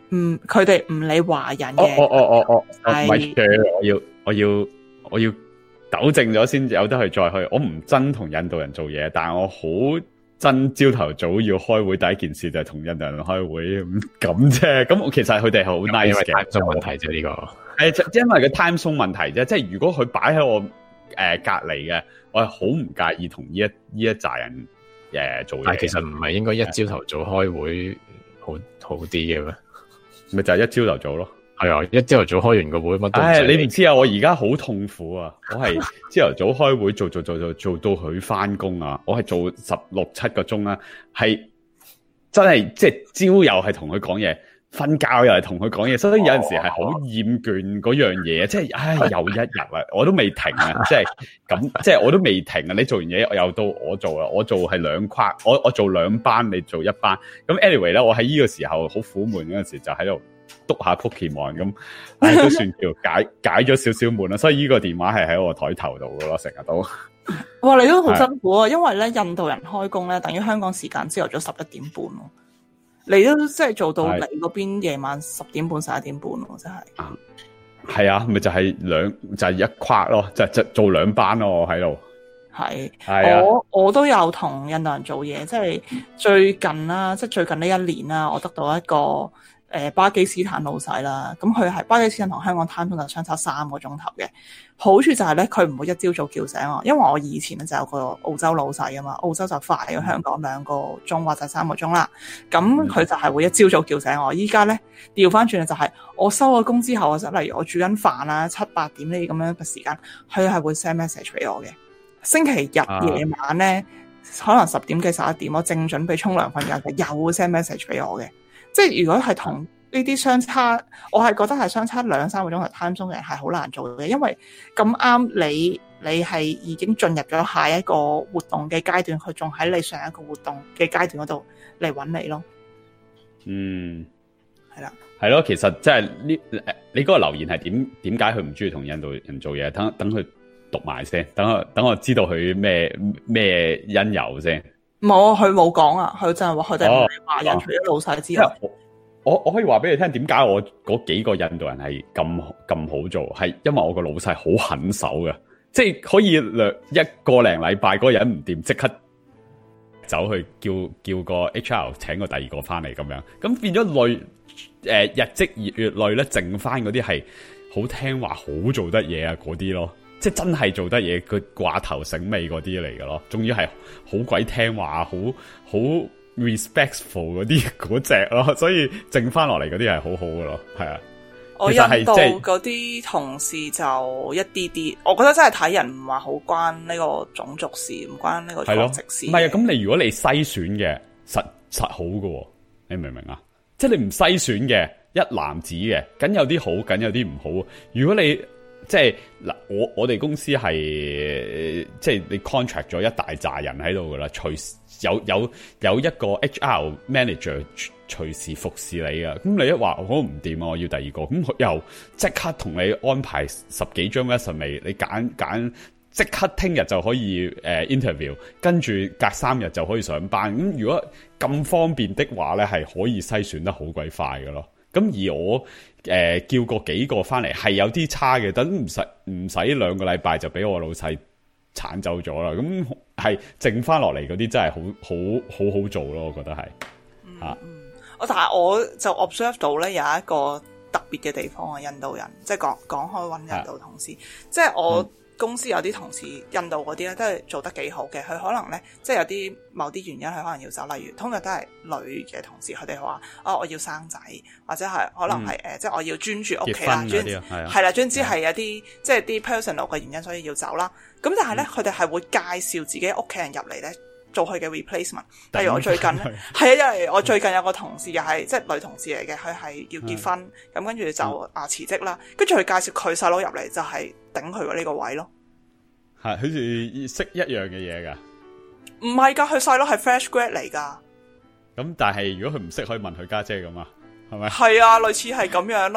唔佢哋唔理華人嘅。 我我我我我唔係係嘅，我要我要我要糾正咗先有得去再去。我唔憎同印度人做嘢，但係我好憎朝頭早要開會，第一件事就係同印度人開會咁啫。咁我其實佢哋係好 nice 嘅， time zone 問題啫呢個。 誒，因為個 time zone 問題啫。即係如果佢擺喺我誒、呃、隔離嘅，我係好唔介意同呢一呢一紮人誒、呃、做嘢。 但係其實唔係應該一朝頭早開會好好啲嘅咩？ 咪就係一朝頭早咯。 係啊，一朝頭早開完個會乜都唔使。 唉，你唔知啊，我而家好痛苦啊！我係朝頭早開會做做做做做到佢翻工啊！我係做十六七個鐘啦，係真係即係朝又係同佢講嘢，瞓覺又係同佢講嘢，所以有陣時係好厭倦嗰樣嘢，即係唉又一日啦，我都未停啊！即係咁，即係我都未停啊！你做完嘢又到我做啦，我做係兩跨，我我做兩班，你做一班。咁 anyway 咧，我喺呢個時候好苦悶嗰陣時就喺度篤下 Pokemon 咁，唉都算叫解解咗少少悶啦。所以呢個電話係喺我台頭度噶咯，成日都。 哇！你都好辛苦啊，因為咧印度人開工咧，等於香港時間朝頭早十一點半咯。你都即係做到你嗰邊夜晚十點半十一點半咯，真係。 係啊，咪就係兩就係、是、一跨咯，就就做兩班咯，我喺度。 係， 係啊， 我我都有同印度人做嘢，即係最近啦，即係最近呢一年啦，我得到一個誒、呃、巴基斯坦老細啦，咁佢係巴基斯坦同香港 time zone 就相差三個鐘頭嘅。好處就係咧，佢唔會一朝早叫醒我，因為我以前咧就有個澳洲老細啊嘛，澳洲就快咗香港兩個鐘或者三個鐘啦。咁佢就係會一朝早叫醒我。依家咧調翻轉就係我收咗工之後，即係例如我煮緊飯啊，七八點呢啲咁樣嘅時間，佢係會 send message 俾我嘅。星期日夜晚咧，可能十點幾十一點，我正準備沖涼瞓覺嘅，又會 send message 俾我嘅。即係如果係同呢啲相差，我係覺得係相差兩三個鐘頭 time zone 嘅人係好難做嘅，因為咁啱你你係已經進入咗下一個活動嘅階段，佢仲喺你上一個活動嘅階段嗰度嚟揾你咯。 嗯， 係啦， 係咯，其實即係呢，你嗰個留言係點點解佢唔中意同印度人做嘢？等等佢讀埋先，等我等我知道佢咩咩因由先。冇， 佢冇講啊，佢就係話佢哋唔係華人， 哦、 除咗老細之外。 我我可以話俾你聽，點解我嗰幾個印度人係咁咁好做？係因為我個老細好狠手嘅，即係可以兩一個零禮拜嗰個人唔掂，即刻走去叫叫個 H R 請個第二個翻嚟咁樣，咁變咗累誒、呃、日積月月累咧，剩翻嗰啲係好聽話、好做得嘢啊嗰啲咯，即係真係做得嘢，佢掛頭醒尾嗰啲嚟嘅咯，仲要係好鬼聽話、好好 respectful 嗰啲嗰隻咯，所以剩翻落嚟嗰啲係好好嘅咯，係啊。 我印度嗰啲同事就一啲啲，我覺得真係睇人，唔話好關呢個種族事，唔關呢個國籍事。 唔係啊，咁你如果你篩選嘅實實好嘅，你明唔明啊？即係你唔篩選嘅一籃子嘅，梗有啲好，梗有啲唔好。如果你即係嗱，我我哋公司係即係你 contract 咗一大扎人喺度噶啦，隨時有有有一個 H R manager 隨時服侍你噶。咁你一話我唔掂啊，我要第二個，咁佢又即刻同你安排十幾張 resume，你揀揀即刻聽日就可以誒、呃、interview， 跟住隔三日就可以上班。咁如果咁方便的話咧，係可以篩選得好鬼快噶咯。咁而我誒、呃、叫過幾個翻嚟係有啲差嘅，等唔使唔使兩個禮拜就俾我老細鏟走咗啦。咁係剩翻落嚟嗰啲真係好好好好做咯，我覺得係嚇。 我、嗯、但係我就 observe 到咧有一個特別嘅地方啊，印度人即係講講開揾印度同事，即係我。嗯公司有啲同事印度嗰啲咧都係做得幾好嘅，佢可能咧即係有啲某啲原因佢可能要走，例如通常都係女嘅同事，佢哋話哦我要生仔，或者係可能係誒、嗯呃、即係我要專注屋企啦，專係啦，專之係有啲即係啲 personal 嘅原因，所以要走啦。咁但係咧佢哋係會介紹自己屋企人入嚟咧做佢嘅 replacement。例如我最近咧係啊，因為我最近有個同事又係即係女同事嚟嘅，佢係要結婚，咁跟住就啊辭職啦，跟住佢介紹佢細佬入嚟就係、是。頂佢呢個位咯， 係好似識一樣嘅嘢噶， 唔係噶，佢細佬係 fresh grad 嚟噶。咁但係如果佢唔識，可以問佢家姐咁啊，係咪？ 係啊，類似係咁樣咯。咁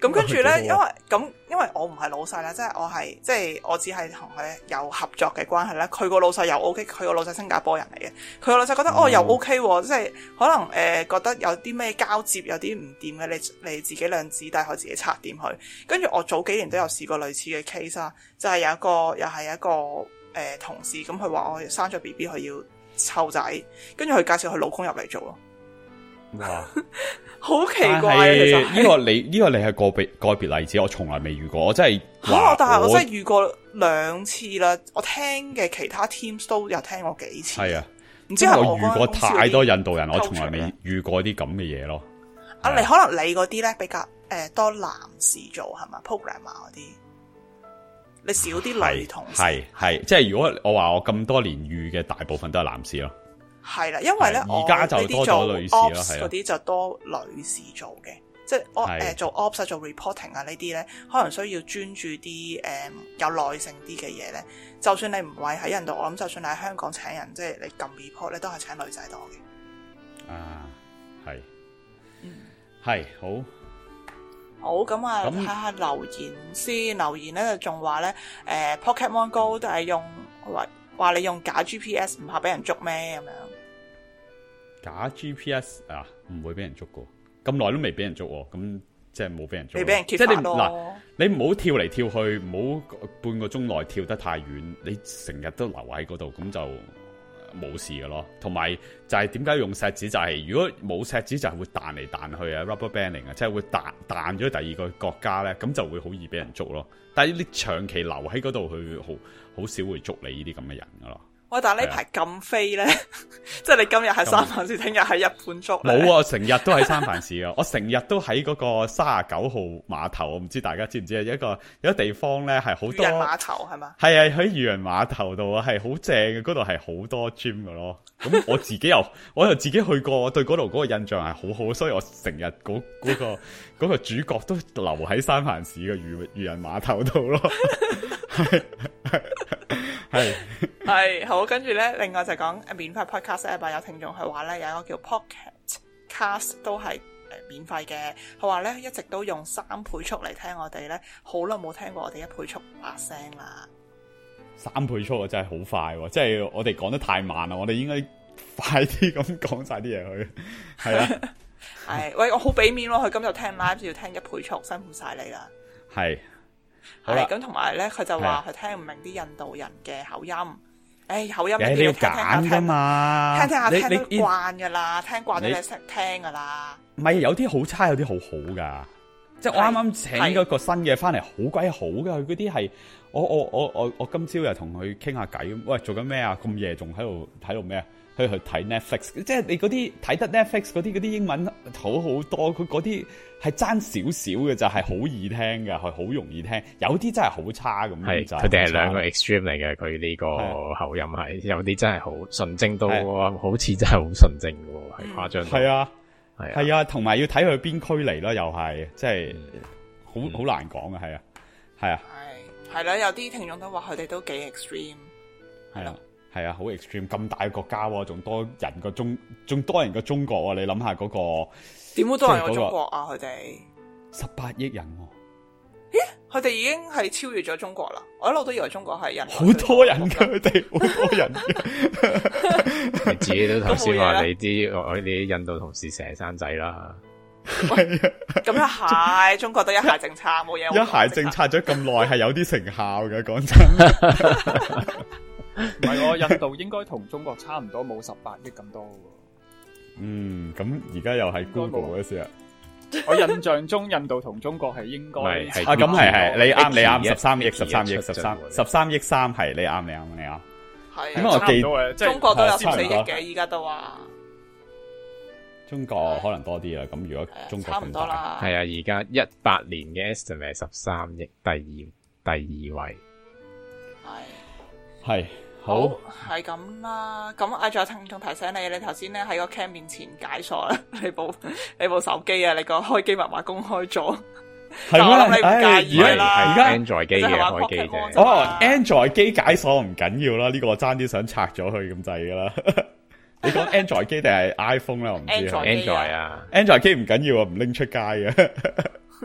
咁跟住咧， 幾好啊因為咁因為我唔係老細啦，即係我係即係我只係同佢有合作嘅關係咧。佢個老細又 OK，佢個老細新加坡人嚟嘅，佢個老細覺得哦又 OK 喎，即係可能誒、呃、覺得有啲咩交接有啲唔掂嘅，你你自己兩姊弟可以自己拆掂佢。跟住我早幾年都有試過類似嘅 case 啦，就係有一個又係一個誒、呃、同事，咁佢話我生咗 B B 佢要湊仔，跟住佢介紹佢老公入嚟做咯。 哇！ 好奇怪啊！其實呢個你呢、這個你係個別個別例子，我從來未遇過，我真係嚇，但係我真係遇過兩次啦。我聽嘅其他 teams 都有聽過幾次。 係啊， 唔知係我遇過太多印度人，我從來咧未遇過啲咁嘅嘢咯。 啊，你可能你嗰啲咧比較誒、呃、多男士做係嘛 programmer 嗰啲，你少啲女同事。 係係，即係如果我話我咁多年遇嘅大部分都係男士咯。 係啦，因為咧而家就多咗女士咯，係嗰啲就多女士做嘅，即係我誒做 ops 做 reporting 啊呢啲咧，可能需要專注啲誒、呃、有耐性啲嘅嘢咧。就算你唔係喺印度，我諗就算你喺香港請人，即係你撳 report 咧，都係請女仔多嘅。 啊，係， 嗯， 係好。 好咁啊，睇下留言先。留言咧就仲話咧，誒、呃、Pokemon Go 都係用話話你用假 G P S 唔怕俾人捉咩咁樣。 假 G P S 啊，唔會俾人捉過，咁耐都未俾人捉喎，咁即係冇俾人捉。 未俾人揭發咯。 你唔好跳嚟跳去，唔好半個鐘內跳得太遠，你成日都留喺嗰度，咁就冇事嘅咯。同埋就係點解用錫紙，就係、是、如果冇錫紙就係會彈嚟彈去啊 ，rubber banding 啊，即係會彈彈咗第二個國家咧，咁就會好易俾人捉咯。但係你長期留喺嗰度，佢好好少會捉你呢啲咁嘅人噶咯。 喂，但係呢排咁飛咧，即係你今日喺三藩市，聽日喺日本捉。 冇啊，成日都喺三藩市啊！我成日都喺嗰個三十九號碼頭，我唔知大家知唔知啊？一個有一個地方咧係好多漁人碼頭係嘛？ 係啊，喺漁人碼頭度啊，係好正嘅，嗰度係好多 gym 嘅咯。咁我自己又我又自己去過，我對嗰度嗰個印象係好好，所以我成日嗰嗰個嗰個主角都留喺三藩市嘅漁漁人碼頭度咯。係係係好，跟住咧，另外就講免費 podcast app， 有聽眾佢話咧有一個叫 Pocket Cast 都係誒免費嘅，佢話咧一直都用三倍速嚟聽我哋咧，好耐冇聽過我哋一倍速把聲啦。 三倍速啊，真係好快喎！即係我哋講得太慢啦，我哋應該快啲咁講晒啲嘢去。係啊， 係喂，我好俾面咯，佢今日聽 live 要聽一倍速，辛苦晒你啦。 係。 係咁，同埋咧，佢就話佢聽唔明啲印度人嘅口音。誒，口音你要揀噶嘛？ 聽聽下聽都慣噶啦，聽慣咗你識聽噶啦。 唔係有啲好差，有啲好好噶。即係我啱啱請嗰個新嘅翻嚟，好鬼好噶。佢嗰啲係我我我我我今朝又同佢傾下偈。喂，做緊咩啊？咁夜仲喺度睇到咩啊？去去睇 Netflix，即係你嗰啲睇得 Netflix 嗰啲嗰啲英文好好多，佢嗰啲係爭少少嘅就係好易聽嘅，係好容易聽。有啲真係好差咁。係， 佢哋係兩個 extreme 嚟嘅。佢呢個口音係有啲真係好純正到，好似真係好純正嘅，係誇張。係啊，係係啊，同埋要睇佢邊區嚟咯，又係即係好好難講嘅，係啊，係啊， 係係啦，有啲聽眾都話佢哋都幾 extreme，係咯。 係啊，好 extreme， 咁大嘅國家喎，仲多人個中，仲多人個中國喎。你諗下嗰個點會多人個中國啊？佢哋十八億人喎。 咦？佢哋已經係超越咗中國啦！我一路都以為中國係人好多人㗎，佢哋好多人嘅。 你自己都頭先話你啲我啲印度同事成日生仔啦。 係啊， 咁又係中國都一孩政策冇嘢。 一孩政策咗咁耐係有啲成效嘅，講真。 唔係我印度應該同中國差唔多，冇十八億咁多喎。 嗯，咁而家又係 Google 嘅事啊！ 我印象中印度同中國係應該啊，咁係係你啱你啱，十三億十三億十三十三億三係你啱你啱你啱。 係， 咁我記中國都有十四億嘅，依家都話。 中國可能多啲啦，咁如果中國咁大， 係啊，而家一八年嘅 estimate 十三億，第二第二位， 係係。 好係咁啦，咁啊仲有聽眾提醒你，你頭先咧喺個 cam 面前解鎖啦，你部你部手機啊，你個開機密碼公開咗， 係咩？ 你唔介意啦？ 而家 Android 機嘅開機啫。 哦 ，Android 機解鎖唔緊要啦，呢個我爭啲想拆咗佢咁滯噶啦。你講 Android 機定係 iPhone 咧？我唔知。 Android 啊 ，Android 機唔緊要啊，唔拎出街嘅。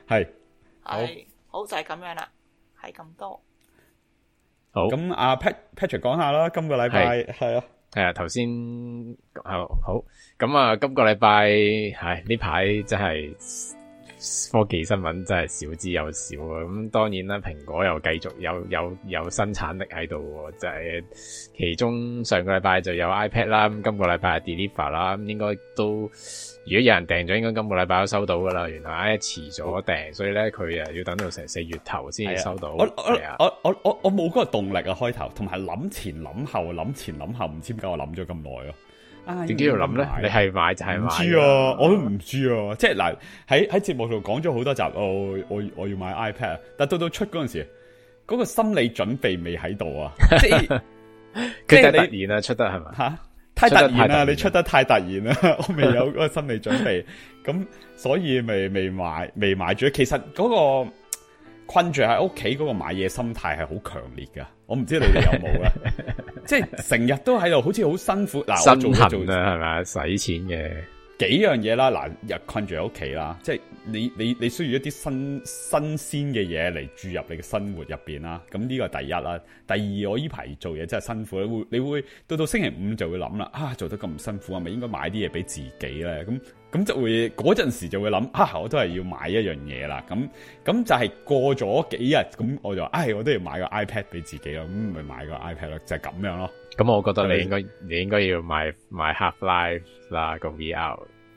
係好係好就係咁樣啦，係咁多。 好， 咁阿 Pat Patrick 講下啦，今個禮拜係啊， 係啊，頭先好好咁啊，今個禮拜係呢排真係科技新聞真係少之又少啊！咁當然啦，蘋果又繼續有有有生產力喺度，就係其中上個禮拜就有 iPad 啦，咁今個禮拜係 deliver 啦，咁應該都。如果有人訂咗，應該今個禮拜都收到噶啦。原來遲咗訂，所以咧佢啊要等到成四月頭先至收到。 我我我我我我冇嗰個動力啊，開頭同埋諗前諗後，諗前諗後，唔知點解我諗咗咁耐咯。 點解要諗咧？你係買就係買。唔知啊，我都唔知啊。即係嗱，喺喺節目度講咗好多集，我我我要買 iPad， 但到到出嗰陣時，嗰、嗰個心理準備未喺度啊。即係即係突然啊，出得係咪？ 吓？太突然啦！你出得太突然啦，我未有嗰個心理準備，咁所以未未買未買住。其實嗰個困住喺屋企嗰個買嘢心態係好強烈噶，我唔知你哋有冇啦。即係成日都喺度，好似好辛苦。嗱，我做做做啊，係咪？使錢嘅幾樣嘢啦，嗱，日困住喺屋企啦，即係你你你需要一啲新新鮮嘅嘢嚟注入你嘅生活入邊啦。咁呢個第一啦，第二我依排做嘢真係辛苦，你會你會到到星期五就會諗啦，啊做得咁辛苦，係咪應該買啲嘢俾自己咧？咁咁就會嗰陣時就會諗，啊我都係要買一樣嘢啦。咁咁就係過咗幾日，咁我就唉、哎、我都要買個 iPad 俾自己咯，咁咪買個 iPad 咯，就係、是、咁樣咯。 咁我覺得你應該你應該要買買 Half-Life 啦個 V R。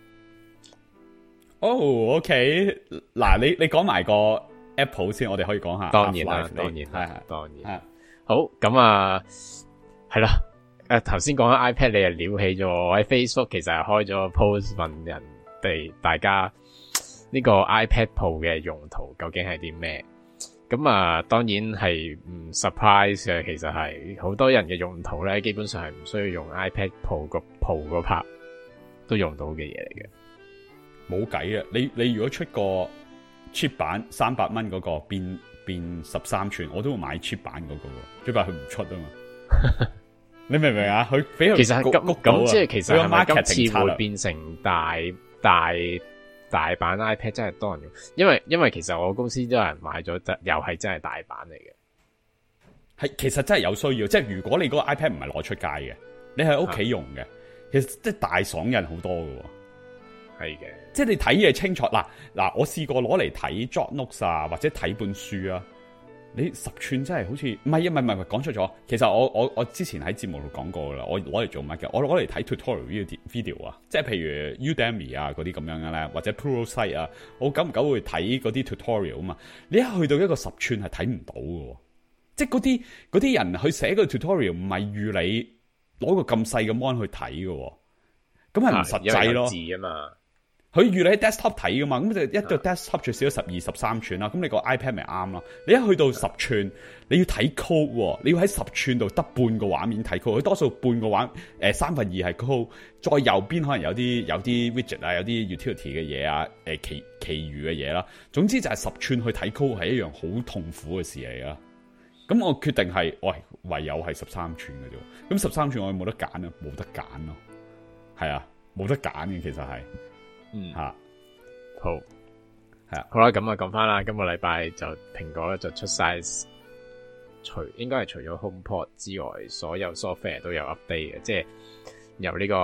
哦、oh，OK， 嗱，你你講埋個 Apple 先，我哋可以講下。 當然啦，當然係係當然。好，咁啊，係啦。誒，頭先講緊 iPad，你又撩起咗我喺 Facebook，其實係開咗 post 問人哋大家呢個 iPad Pro 嘅用途究竟係啲咩？咁啊，當然係唔 surprise 嘅，其實係好多人嘅用途咧，基本上係唔需要用 iPad Pro 個 Pro 嗰 part 都用到嘅嘢嚟嘅。 冇計啊！你你如果出個 cheap 版三百蚊嗰個變變十三寸，我都會買 cheap 版嗰、那個，最怕佢唔出啊嘛。你明唔明啊？佢俾佢其實係咁咁，即係其實係咪今次會變成大大大版 iPad 真係多人用？因為因為其實我公司都有人買咗，又係真係大版嚟嘅。 係其實真係有需要，即係如果你嗰個 iPad 唔係攞出街嘅，你喺屋企用嘅、啊，其實即係大爽人好多㗎。 係嘅。 即係你睇嘢清楚嗱嗱，我試過攞嚟睇 jot notes 啊，或者睇本書啊，你十寸真係好似唔係啊，唔係唔係講錯咗。其實我我我之前喺節目度講過啦，我攞嚟做乜嘅？我攞嚟睇 tutorial video 啊，即係譬如 Udemy 啊嗰啲咁樣嘅咧，或者 Pluralsight 啊，我久唔久會睇嗰啲 tutorial 啊嘛。你一去到一個十寸係睇唔到嘅，即係嗰啲嗰啲人去寫個 tutorial 唔係預你攞個咁細嘅 mon 去睇嘅，咁係唔實際咯。 字啊嘛。 佢預你喺 desktop 睇噶嘛，咁就一個 desktop 最少十二十三寸啦，咁你個 iPad 咪啱咯。你一去到十寸，你要睇 code，你要喺十寸度得半個畫面睇 code，佢多數半個畫誒、呃、三分二係 code，再右邊可能有啲有啲 widget 啊，有啲 utility 嘅嘢啊，誒、呃、其其餘嘅嘢啦。總之就係十寸去睇 code 係一樣好痛苦嘅事嚟啊。咁我決定係，喂，唯有係十三寸嘅啫。咁十三寸我冇得揀啊，冇得揀咯。係啊，冇得揀嘅其實係。嗯吓， 好係啊，好啦，咁啊講翻啦，今個禮拜就蘋果咧就出晒，除應該係除咗 HomePod 之外，所有 software 都有 update 嘅，即係由呢個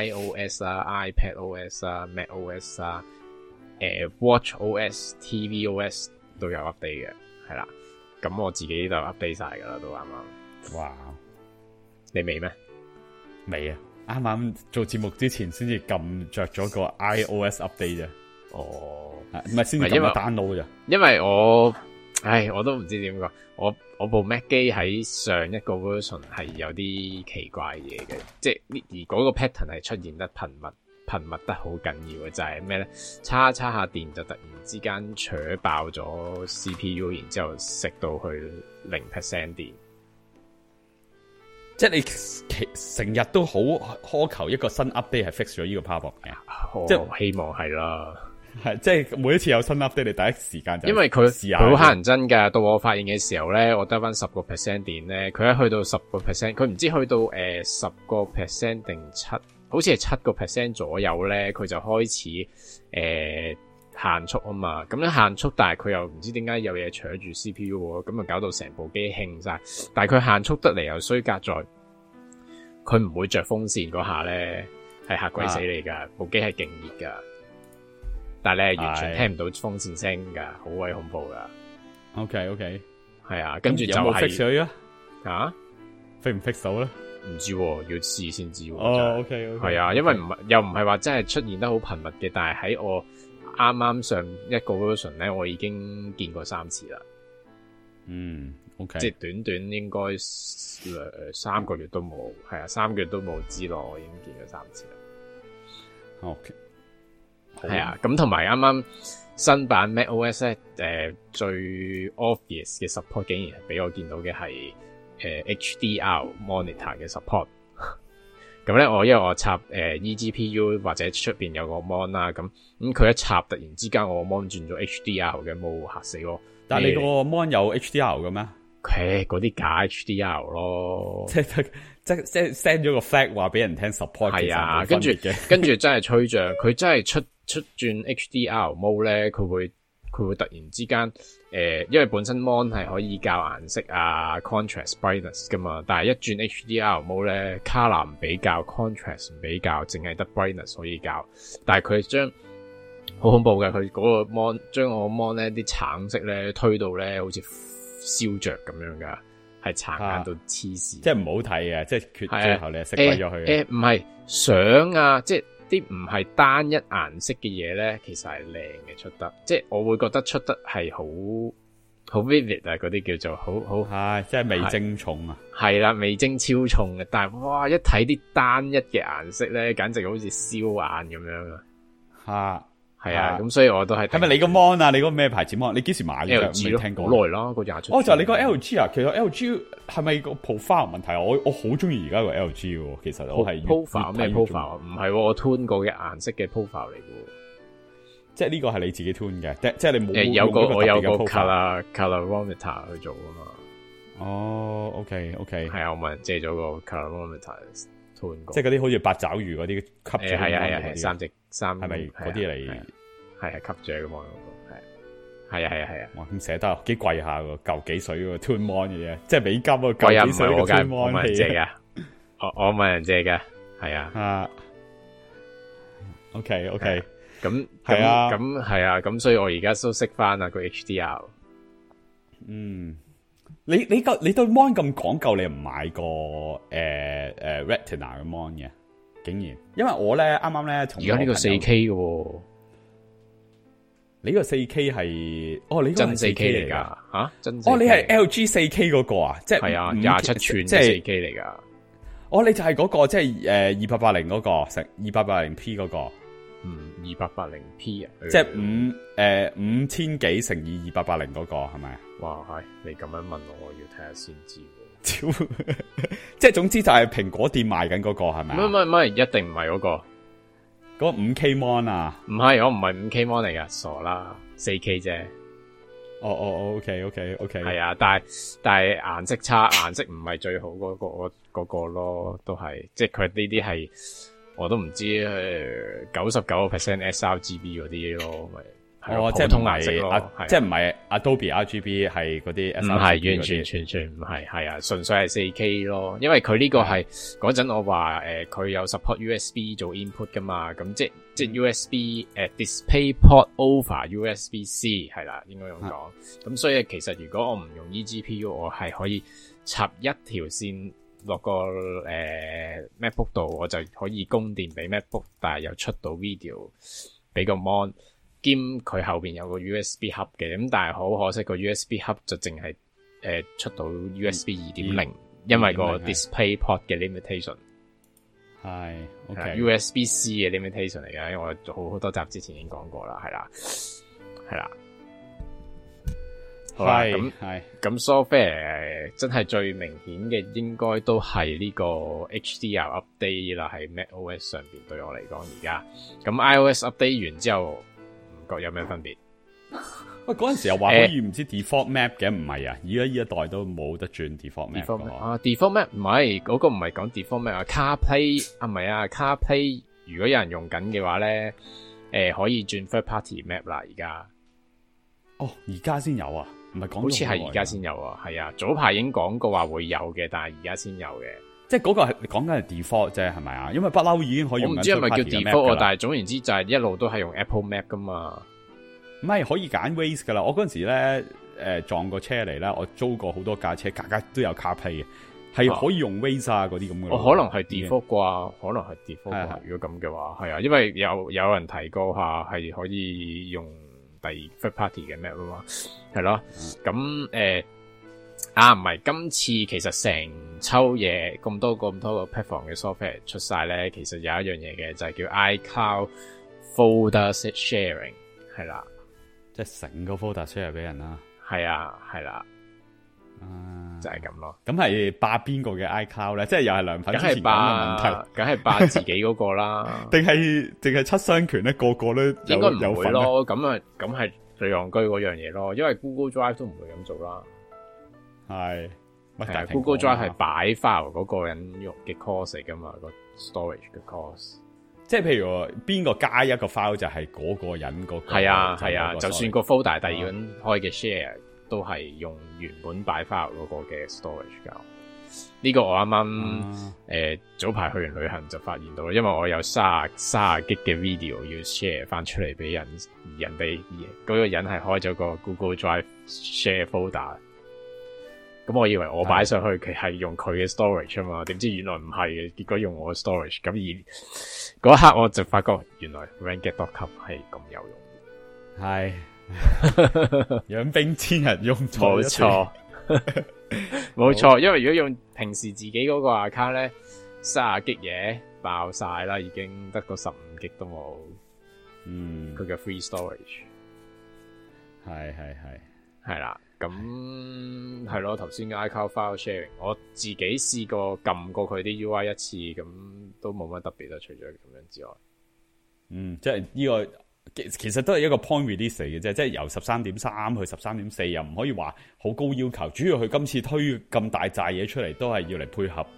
iOS 啊、iPadOS 啊、macOS 啊、誒、呃、WatchOS、tvOS 都有 update 嘅，係啦，咁我自己就 update 晒噶啦，都啱啱。哇，你未咩？ 未啊。啱啱做節目之前先至撳着咗個 iOS update 啫。哦，唔係先至撳個 download 啫。因為我， 唉，我都唔知點講。我我部 Mac 機喺上一個 version 係有啲奇怪嘢嘅，即係而嗰個 pattern 係出現得頻密，頻密得好緊要嘅，就係咩咧？叉叉下電就突然之間扯爆咗 C P U， 然之後食到去零 percent 電。 即係你成日都好苛求一個新 update 係 fix 咗呢個 problem 嘅，即係希望係啦。 係即係每一次有新 update，你第一時間就因為佢佢好乞人憎噶。到我發現嘅時候咧，我得翻十個 percent 電咧，佢一去到十個 percent，佢唔知去到誒十個 percent 定七，好似係七個 percent 左右咧，佢就開始誒限速啊嘛，咁樣限速，但係佢又唔知點解有嘢搶住 C P U 喎，咁啊搞到成部機興晒。但係佢限速得嚟又衰格在，佢唔會着風扇嗰下咧，係嚇鬼死你噶，啊、部機係勁熱噶，但係你係完全聽唔到風扇聲噶，好鬼恐怖噶。 OK OK， 係啊，跟住就係、 有冇 fix 佢啊？ 啊 fix 唔 fix 到咧？ 唔知喎，要試先知喎。 哦 OK OK， 係啊，因為唔係又唔係話真係出現得好頻密嘅，但係喺我啱啱上一個 version 咧，我已經見過三次啦。 嗯 OK， 即係短短應該兩三個月都冇，係啊，三個月都冇之內，我已經見過三次啦。 OK， 係啊，咁同埋啱啱新版 macOS 咧，誒、呃、最 obvious 嘅 support 竟然係俾我見到嘅係誒 H D R monitor 嘅 support。咁咧，我因為我插誒、呃、eGPU 或者出邊有個 mon 啦，咁咁佢一插，突然之間我 mon 轉咗 H D R 嘅，冇嚇死我。 但係你個 mon 有 H D R 嘅咩？ 佢嗰啲假 H D R 咯， 即係即係即係 send 咗個 flag 話俾人聽 support。係啊，跟住跟住真係吹脹，佢真係出出轉 H D R mode 咧，佢會佢會突然之間誒、呃，因為本身 mon 係可以校顏色啊 contrast brightness 噶嘛，但係一轉 H D R mode 咧，color唔比較 contrast 唔比較，淨係得 brightness 可以校，但係佢將好恐怖嘅，佢嗰個 mon 將我 mon 咧啲橙色咧推到咧好似燒着咁樣噶，係殘眼到黐線， 即係唔好睇嘅，即係決最後你係熄鬼咗佢。 誒唔係相啊，即係啲唔係單一顏色嘅嘢咧，其實係靚嘅出得，即係我會覺得出得係好好 vivid 啊，嗰啲叫做好好係，即係味精重啊， 係啦，味精超重嘅，但係哇一睇啲單一嘅顏色咧，簡直好似燒眼咁樣啊！ 吓。 係啊，咁所以我都係。 係咪你個 mon 啊？你嗰個咩牌子 mon？你幾時買嘅 ？L G 咯， 聽過好耐啦，個廿出。 哦，就係你個 L G 啊？其實 L G 係咪個 profile 問題？我我好中意而家個 L G 喎。其實我係 profile 咩 profile？唔係，我 tune 過嘅顏色嘅 profile 嚟嘅。即係呢個係你自己 tune 嘅，即係你冇。 誒，有個我有個 color colorimeter 去做啊嘛。 哦 ，OK OK， 係啊，我問人借咗個 colorimeter tune 過。 即係嗰啲好似八爪魚嗰啲吸住。誒， 係啊係啊係，三隻三係咪嗰啲嚟？ 係係吸住嘅 mon，係係啊係啊係啊， 哇咁寫得幾貴下喎，舊幾水喎 tune mon 嘅嘢，即係美金啊，舊幾水嘅 tune mon 我問人借噶，我我問人借噶，係啊啊 ，OK OK， 咁係啊， 咁係啊，咁所以我而家都識翻啊個 H D R。 嗯，你你個你對 mon 咁講究，你唔買個誒誒 Retina 嘅 mon 嘅？竟然，因為我咧啱啱咧同而家呢個四 K 嘅， 你呢個四 K 係哦，你真四 K 嚟噶吓？真哦，你係 L G 四 K 嗰個啊？即係係啊，廿七寸即係四 K 嚟噶。 哦，你就係嗰個即係誒二八八零嗰個，成二八八零 P 嗰個， 嗯，二八八零 P 啊， 即係五誒五千幾乘以二八八零嗰個係咪？ 哇，係你咁樣問我，我要睇下先知。 即係總之就係蘋果店賣緊嗰個係咪？ 唔係唔係，一定唔係嗰個， 嗰個五 K mon 啊？ 唔係，我唔係五 K mon 嚟噶，傻啦，四 K 啫。 哦哦，OK OK OK， 係啊，但係但係顏色差，顏色唔係最好嗰、嗰個嗰、嗰個咯，都係即係佢呢啲係我都唔知誒九十九個 percent sRGB 嗰啲咯，咪。 哦，即係唔係，即係唔係 Adobe R G B 係嗰啲， 唔係完全全全唔係，係啊，純粹係四 K 咯。因為佢呢個係嗰陣我話誒，佢、呃、有 support U S B 做 input 噶嘛，咁即即 U S B 誒、呃、DisplayPort over U S B C 係啦，應該咁講。咁、啊、所以其實如果我唔用 eGPU，我係可以插一條線落個誒、呃、MacBook 度，我就可以供電俾 MacBook，但係又出到 video 俾個 mon。兼佢後邊有個 U S B 盒嘅，咁但係好可惜個 U S B 盒就淨係誒出到 U S B 二點零，因為個 DisplayPort 嘅 limitation 係 OK U S B C 嘅 limitation 嚟嘅，因為我做好好多集之前已經講過啦，係啦，係啦，好啦，咁係咁 software 真係最明顯嘅，應該都係呢個 H D R update 啦，喺 macOS 上邊對我嚟講而家，咁 iOS update 完之後。有咩分別？ 喂，嗰陣時又話可以唔知 default map 嘅，唔係啊？而家呢一代都冇得轉 default map。 default map 啊 ，default map 唔係嗰個唔係講 default map 啊 ，CarPlay 啊唔係啊 ，CarPlay 如果有人用緊嘅話咧， 呃、可以轉 third party map 啦，而家。 哦，而家先有啊，唔係講好似係而家先有啊，係啊，早排已經講過話會有嘅，但係而家先有嘅。 即係嗰個係講緊係 default 啫，係咪啊？因為不嬲已經可以用緊。 我唔知係咪叫 default，但係總言之就係一路都係用 Apple Map 噶嘛。 唔係可以揀 Waze 噶啦。我嗰陣時咧，誒、呃、撞個車嚟咧，我租過好多架車，架架都有 CarPlay嘅，係可以用 Waze 啊嗰啲咁嘅。 哦，可能係 default 啩，可能係 default 啩。如果咁嘅話，係啊，因為有有人提過下係可以用第 third party 嘅 map 啊嘛，係咯。咁誒。呃啊，唔係，今次其實成抽嘢咁多個咁多個 platform 嘅 software 出晒咧，其實有一樣嘢嘅就係、是、叫 iCloud Folder Sharing， 係啦， 即係成個 folder share 俾人啦。 係啊，係啦， 啊， 就係、是、咁咯。 咁係霸邊個嘅 iCloud 咧？即係又係梁粉之前講嘅問題， 梗係霸自己嗰個啦。 定係定係七傷拳咧？個個都有應該唔會有咯。咁啊，咁係最戇居嗰樣嘢咯。因為 Google Drive 都唔會咁做啦。 係， 係 Google Drive 係擺 file 嗰個人用嘅 cost 嚟噶嘛，個 storage 嘅 cost。 即係譬如邊個加一個 file 就係嗰個人嗰個。係啊係啊，就算個 folder 第二個人開嘅 share、嗯、都係用原本擺 file 嗰個嘅 storage 噶。呢、這個我啱啱誒早排去完旅行就發現到，因為我有卅卅 G 嘅 video 要 share 翻出嚟俾人，而人哋嗰個人係開咗個 Google Drive share folder。咁我以為我擺上去佢係用佢嘅 storage 啊嘛，點知原來唔係嘅，結果用我嘅 storage。咁而嗰一刻我就發覺原來 Renget dot com 係咁有用。係養兵千日用錯，冇錯，冇錯。因為如果用平時自己嗰個 account 咧，卅 G 嘢爆晒啦，已經得個十五 G 都冇。嗯，佢嘅 free storage 係係係係啦。咁係咯，頭先嘅 iCloud File Sharing， 我自己試過撳過佢啲 U I 一次，咁都冇乜特別啦，除咗咁樣之外。 嗯，即係呢個其實都係一個 point release 嚟嘅啫，即係由十三點三去十三點四，又唔可以話好高要求。主要佢今次推咁大扎嘢出嚟，都係要嚟配合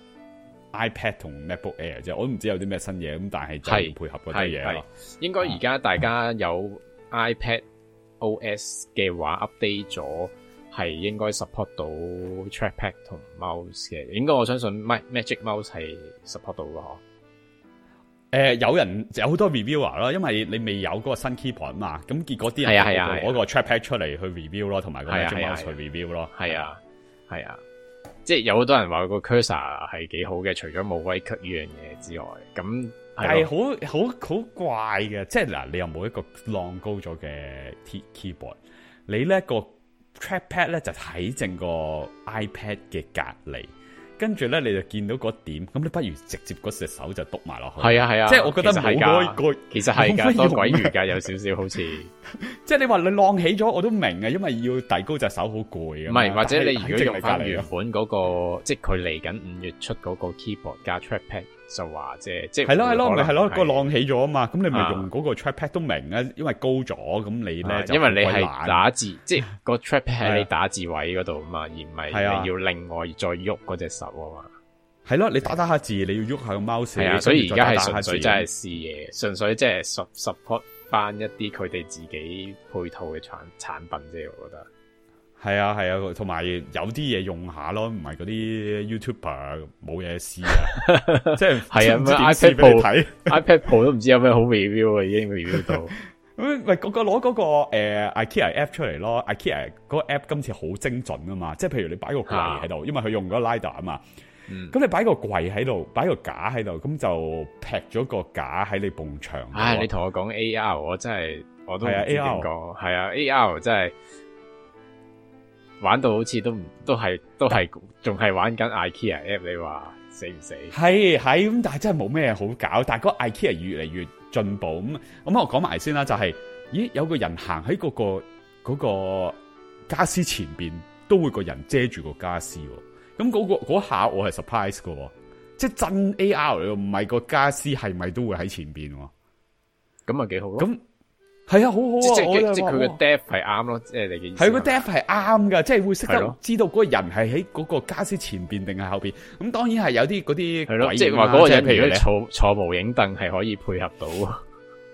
iPad 同 MacBook Air 啫。我都唔知有啲咩新嘢，咁但係就要配合嗰啲嘢咯。 應該而家大家有 iPad O S 嘅話 update 咗。係應該 support 到 trackpad 同 mouse 嘅，應該我相信 Magic Mouse 係 support 到嘅嗬。誒、 呃，有人有好多 reviewer 咯，因為你未有嗰個新 keyboard 啊嘛，咁結果啲人係啊攞個 trackpad 出嚟去 review 咯，同埋個 Magic Mouse 去 review 咯。係啊，係啊，即係有好多人話個 cursor 係幾好嘅，除咗冇 right click 呢樣嘢之外，咁係好好好怪嘅，即係嗱，你又冇一個浪高咗嘅 keyboard， 你呢個。trackpad 咧就喺正個 iPad 嘅隔離，跟住咧你就見到嗰點，咁你不如直接嗰隻手就篤埋落去。係啊係啊，即係我覺得冇嗰個，其實係㗎，多鬼餘㗎，有少少好似。即係你話你晾起咗，我都明啊，因為要遞高隻手好攰啊。唔係，或者你如果用翻原本嗰個，即係佢嚟緊五月出嗰個 keyboard 加 trackpad。就話啫，即係係咯係咯，咪係咯個浪起咗啊嘛，咁你咪用嗰個 trackpad 都明啊，因為高咗，咁你咧因為你係打字，即係個 trackpad 喺你打字位嗰度啊嘛，而唔係你要另外再喐嗰隻手啊嘛。係咯，你打打下字，你要喐下個 mouse。係啊，所以而家係純粹真係試嘢，純粹即係 support 翻一啲佢哋自己配套嘅產產品啫，我覺得。係啊係啊，同埋有啲嘢用下咯，唔係嗰啲 YouTuber 冇嘢試啊，即係係啊，唔知點試俾你睇 ，iPad Pro 都唔知有咩好 review 啊，已經 review 到。咁咪個個攞嗰個誒、呃、IKEA app 出嚟咯 ，IKEA 嗰個 app 今次好精準啊嘛，即係譬如你擺個櫃喺度，因為佢用咗 LiDAR 啊嘛，咁、嗯、你擺個櫃喺度，擺個架喺度，咁就劈咗個架喺你埲牆。唉，你同我講 A R， 我真係我都唔知點講，係啊 A R 真係。玩到好似都唔都係都係仲係玩緊 IKEA app， 你話死唔死？係係咁，但係真係冇咩好搞。但係嗰個 IKEA 越嚟越進步咁，咁我講埋先啦，就係、是、咦有個人行喺嗰個嗰個家私前邊，都會個人遮住個家私。咁嗰、嗰個嗰下我係 surprise 噶，即係真 A R 嚟，唔係個家私係咪都會喺前邊？咁啊幾好咯。咁係啊，好好啊！即係即係佢嘅 depth 係啱咯，即係你嘅意思。係個 depth 係啱噶，即係會識得知道嗰個人係喺嗰個家私前邊定係後邊。咁當然係有啲嗰啲係咯，即係話嗰個人，譬如你坐坐無影凳係可以配合到。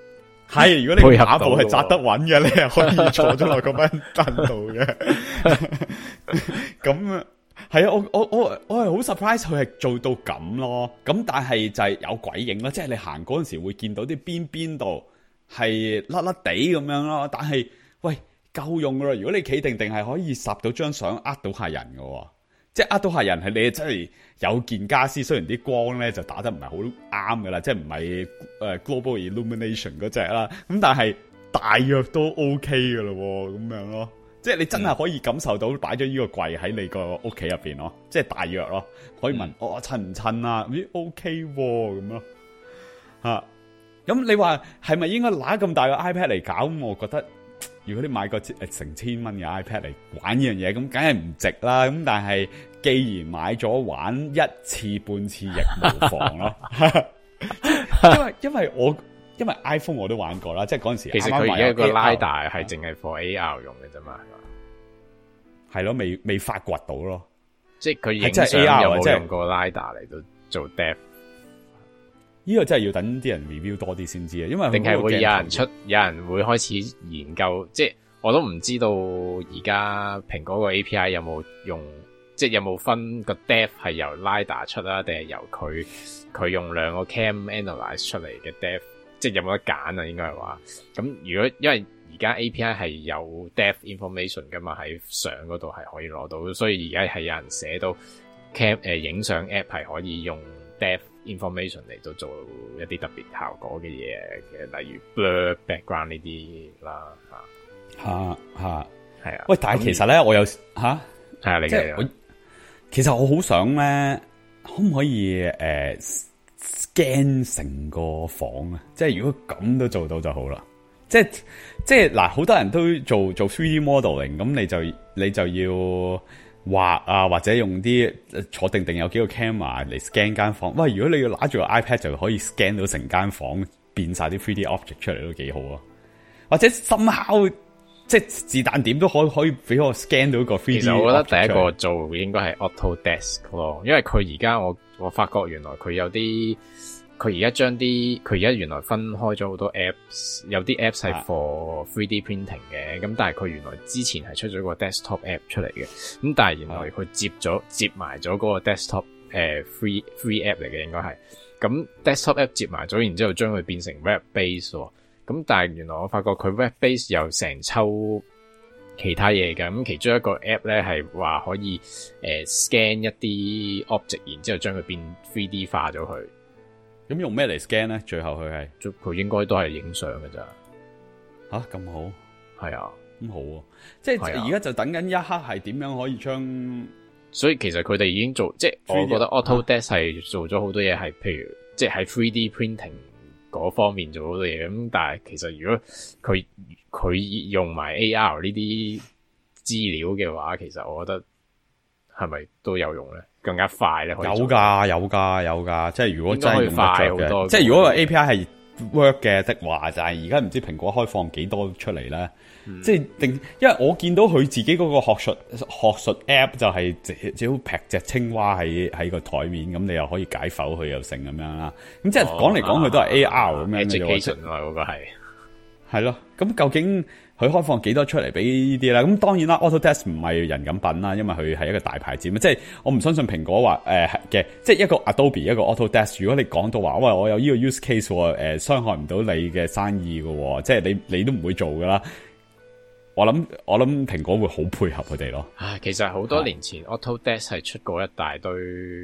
係，如果你馬步係配合到紮得穩嘅，你係可以坐咗落嗰班凳度嘅。咁啊，係啊，我我我我係好 surprise 佢係做到咁咯。咁但係就係有鬼影咯，即係你行嗰陣時會見到啲邊邊度係甩甩地咁樣咯。但係喂，夠用噶啦！如果你企定定係可以霎到張相，呃到客人噶。即係呃到客人係你真係有件家私，雖然啲光咧就打得唔係好啱噶啦，即係唔係誒 global illumination 嗰隻啦，咁但係大約都 OK 噶咯，咁樣咯，即係你真係可以感受到擺咗呢個櫃喺你個屋企入邊咯，即係大約咯，可以問我襯唔襯啊？咦 OK 咁咯，吓，咁你話係咪應該拿咁大個 iPad 嚟搞？咁我覺得。如果你買個成千蚊嘅 iPad 嚟玩呢樣嘢，咁梗係唔值啦。咁但係既然買咗，玩一次半次亦無妨咯。因為因為我因為 iPhone 我都玩過啦，即係嗰陣時其實佢而家個拉大係淨係 for A R 用嘅啫嘛， 係咯，未未發掘到咯。 即係佢影相有冇用過拉大嚟到做 depth？ 呢個真係要等啲人 review 多啲先知啊，因為定係會有人出，有人會開始研究，即係我都唔知道而家蘋果個 A P I 有冇用，即係有冇分個 depth 係由 LiDAR 出啦，定係由佢佢用兩個 cam analyze 出嚟嘅 depth， 即係有冇得揀啊？應該係話，咁如果因為而家 A P I 係有 depth information 噶嘛，喺相嗰度係可以攞到，所以而家係有人寫到 cam 誒影相 app 係可以用 depth information 嚟到做一啲特別效果嘅嘢嘅，例如 blur background 呢啲啦，吓吓吓係啊。 喂，但係其實咧，我有吓係啊，你嘅我其實我好想咧，可唔可以誒、呃、scan 成個房啊？即係如果咁都做到就好啦。即係即係嗱，好多人都做做 three D modeling，咁你就你就要。畫啊，或者用啲坐定定有幾個 camera 嚟 scan 間房。喂，如果你要拿住個 iPad 就可以 scan 到成間房，變晒啲 three D object 出嚟都幾好啊。或者 somehow 即係是但點都可以可以俾我 scan 到一個 three D。其實我覺得第一個做應該係 Autodesk 咯，因為佢而家我我發覺原來佢有啲。佢而家將啲，佢而家原來分開咗好多 apps， 有啲 apps 係 for three D printing 嘅，咁但係佢原來之前係出咗個 desktop app 出嚟嘅，咁但係原來佢接咗接埋咗嗰個 desktop 誒、呃、free free app 嚟嘅應該係，咁 desktop app 接埋咗，然之後將佢變成 web base 喎，咁但係原來我發覺佢 web base 又成抽其他嘢嘅，咁其中一個 app 咧係話可以誒、呃、scan 一啲 object， 然之後將佢變 three D 化咗佢。 咁用咩嚟 scan 咧？最後佢係， 佢應該都係影相嘅咋？ 吓咁好， 係啊， 咁好啊！即係而家就等緊一刻係點樣可以將， 所以其實佢哋已經做，即係我覺得 Autodesk 係做咗好多嘢，係譬如即係喺 three D printing 嗰方面做好多嘢。咁但係其實如果佢佢用埋 A R 呢啲資料嘅話，其實我覺得係咪都有用咧？更加快咧， 有噶有噶有噶，即係如果真係用得快好多， 即係如果個 A P I 係 work 嘅的話，就係而家唔知蘋果開放幾多出嚟咧、嗯，即係定，因為我見到佢自己嗰個學術學術 app 就係只只好劈隻青蛙喺喺個台面，咁你又可以解剖佢又成咁樣啦，咁即係講嚟講去都係 A R 咁樣嘅啫。 education 啊，嗰個係係咯，咁究竟佢開放幾多出嚟俾呢啲啦？咁當然啦 ，Autodesk 唔係人咁品啦，因為佢係一個大牌子嘛。即係我唔相信蘋果話誒嘅，即係一個 Adobe 一個 Autodesk。如果你講到話，喂，我有呢個 use case，誒、呃，傷害唔到你嘅生意喎，即係你你都唔會做噶啦。我諗我諗蘋果會好配合佢哋咯。 啊，其實好多年前 Autodesk 係出過一大堆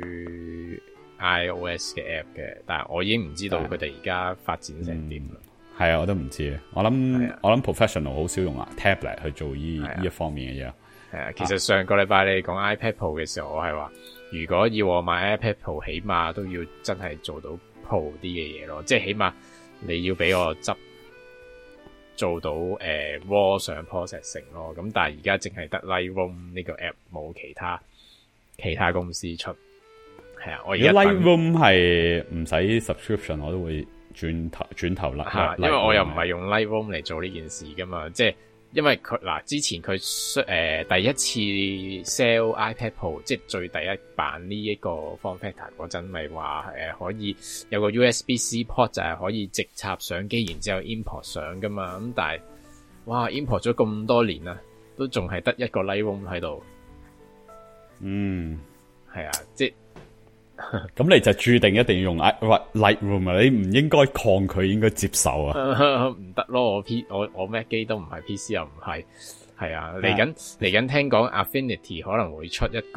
iOS 嘅 app 嘅，但係我已經唔知道佢哋而家發展成點啦。 係啊，我都唔知啊。我諗我諗 professional 好少用啊 tablet 去做呢呢一方面嘅嘢。 係啊，其實上個禮拜你講 iPad Pro 嘅時候，我係話如果要我買 iPad Pro，起碼都要真係做到 Pro 啲嘅嘢咯，即係起碼你要俾我執做到誒、呃、raw 上 processing 咯。咁但係而家淨係得 Lightroom 呢個 app， 冇其他其他公司出。係啊，我而家 Lightroom 係唔使 subscription， 我都會。轉頭轉頭啦， 因為我又唔係用 Lightroom 嚟做呢件事噶嘛，即係因為佢嗱之前佢誒、呃、第一次 sell iPad Pro，即係最第一版呢一個 form factor 嗰陣，咪話誒可以有個 U S B C port 就係可以直插相機，然之後 import 相噶嘛。咁但係哇 import 咗咁多年啦，都仲係得一個 Lightroom 喺度。嗯，係啊，即係咁你就注定一定要用 Lightroom 啊！你唔應該抗拒，應該接受啊！ 唔得咯，我 P 我我 Mac 機都唔係 P C 又唔係，係啊，嚟緊嚟緊聽講 Affinity 可能會出一個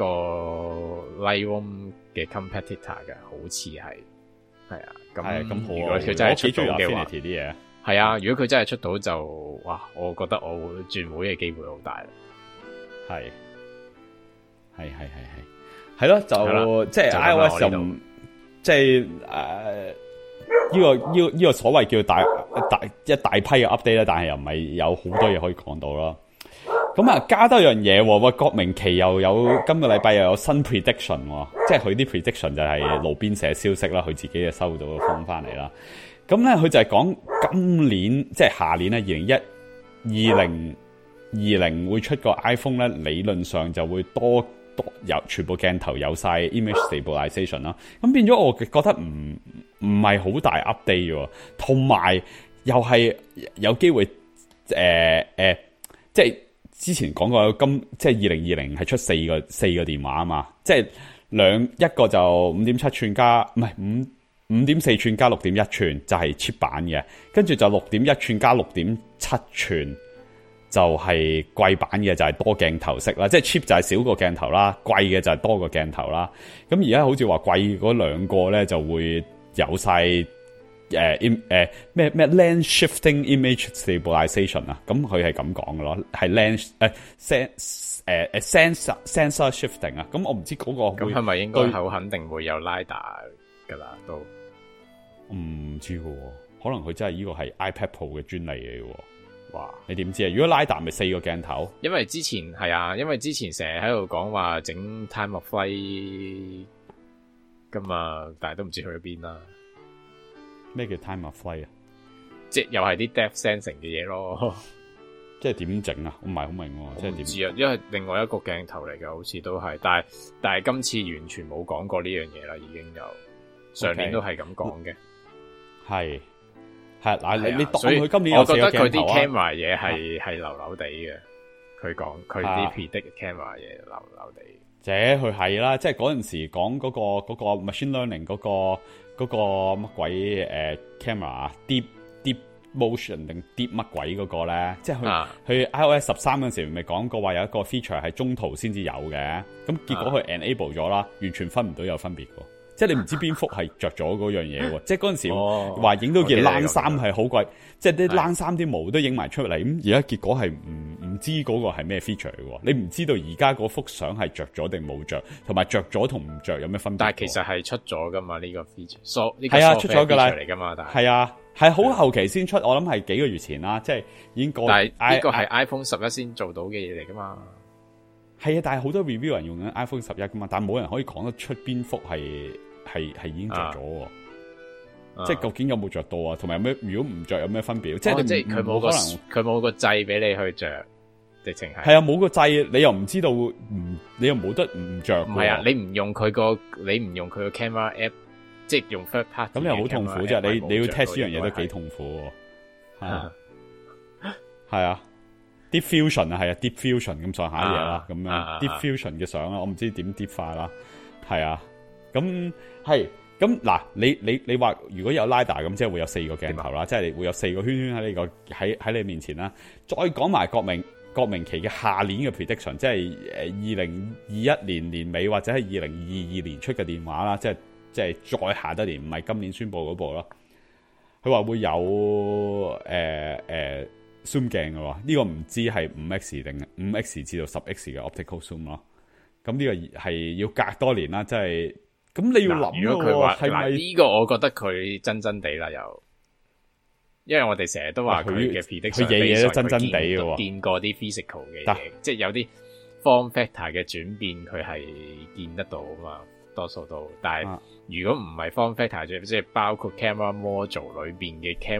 Lightroom 嘅 competitor 嘅，好似係，係啊，咁咁如果佢真係出到嘅話， 啲嘢係啊，如果佢真係出到就哇，我覺得我會轉會嘅機會好大啦， 係。係係係係，係咯，就即係 iOS 就即係誒呢個呢個呢個所謂叫大大一大批嘅 update 咧，但係又唔係有好多嘢可以講到咯。咁啊，加多樣嘢喎，喂，郭明錤又有今個禮拜又有新 prediction，即係佢啲 prediction 就係路邊社消息啦，佢自己就收到個風翻嚟啦。咁咧，佢就係講今年即係下年咧，二零一二零二零會出個 iPhone 咧，理論上就會多。有全部鏡頭有晒 image stabilization 啦，咁變咗我覺得唔唔係好大 update 喎，同埋又係有機會誒誒、呃呃，即係之前講過今即係二零二零係出四個四個電話啊嘛，即係兩一個就五點七寸加唔係五五點四寸加六點一寸就係 cheap 版嘅，跟住就六點一寸加六點七寸。就係貴版嘅就係多鏡頭式啦，即係 cheap 就係少個鏡頭啦，貴嘅就係多個鏡頭啦。咁而家好似話貴嗰兩個咧就會有晒誒誒咩咩 lens shifting image stabilization 啊，咁佢係咁講嘅咯，係 lens 誒 sens 誒誒 sensor sensor shifting 啊。咁我唔知嗰個咁係咪應該好肯定會有 LiDAR 噶啦？都唔知嘅，可能佢真係呢個係 iPad Pro 嘅專利嚟嘅。 哇！ 你點知啊？如果拉達咪四個鏡頭， 因為之前係啊，因為之前成日喺度講話整 time of flight 噶嘛，但係都唔知去咗邊啦。 咩叫 time of flight 啊？ 即係又係啲 depth sensing 嘅嘢咯。 即係點整啊？我唔係好明喎。即係點？ 唔知啊，因為另外一個鏡頭嚟嘅，好似都係，但係但係今次完全冇講過呢樣嘢啦，已經有上年都係咁講嘅， 係。係嗱，你你當所以佢今年有四個鏡頭啊？ 我覺得佢啲 camera 嘢係係流流地嘅。佢講佢啲 predict camera 嘢流流地。 這佢係啦，即係嗰陣時講嗰、嗰個、嗰個 machine learning 嗰、嗰個嗰、嗰個乜鬼誒、呃、camera deep deep motion 定 deep 乜鬼嗰個咧？即係佢佢 iOS 十三嗰陣時咪講過話有一個 feature 係中途先至有嘅，咁結果佢 enable 咗啦，完全分唔到有分別喎。即係你唔知邊幅係着咗嗰樣嘢喎，即係嗰陣時話影到件冷衫係好貴，即係啲冷衫啲毛都影埋出嚟，咁而家結果係唔唔知嗰個係咩 feature 嚟喎，你唔知道而家嗰幅相係着咗定冇着，同埋着咗同唔着有咩分別？ 但係其實係出咗噶嘛呢個 feature，所呢係啊出咗噶啦嚟噶嘛，但係係啊係好後期先出，我諗係幾個月前啦，即係已經過。 但係呢個係 iPhone 十一先做到嘅嘢嚟噶嘛？ 係啊，但係好多 review 人用緊 iPhone 十一噶嘛，但係冇人可以講得出邊幅係。係係已經着咗，啊、即係究竟有冇着到啊？同埋有咩？如果唔着有咩分別？ 即係、哦、 即係佢冇個佢冇個掣俾你去着，直情係係啊，冇個掣，你又唔知道，唔你又冇得唔着。 唔係啊，你唔用佢個，你唔用佢個 camera app，即係用 third party。咁又好痛苦啫！你你要 test 呢樣嘢都幾痛苦。係啊，係啊，deep fusion 啊，係啊，deep fusion 咁上下嘢啦，咁樣、啊、deep fusion 嘅相啦，我唔知點 deep 化啦，係啊。咁係咁嗱，你你你話如果有 LiDAR 咁，即係會有四個鏡頭啦，即係會有四個圈圈喺呢個喺喺你面前啦。再講埋郭明郭明錤嘅下年嘅 prediction，即係誒二零二一年年尾或者係二零二二年出嘅電話啦，即係即係再下一年，唔係今年宣布嗰部咯。佢話會有誒誒 zoom 鏡嘅喎，呢個唔知係五 X 定五 X 至到十 X 嘅 optical zoom 咯。咁呢個係要隔多年啦，即係。咁你要諗， 如果佢話係咪呢個？我覺得佢真真地啦，又，因為我哋成日都話佢嘅 prediction，佢嘢嘢都真真地嘅，見過啲 physical 嘅嘢，即係有啲 form factor 嘅轉變，佢係見得到啊嘛，多數都。但係如果唔係 form factor，即係包括 camera module 裏邊嘅 camera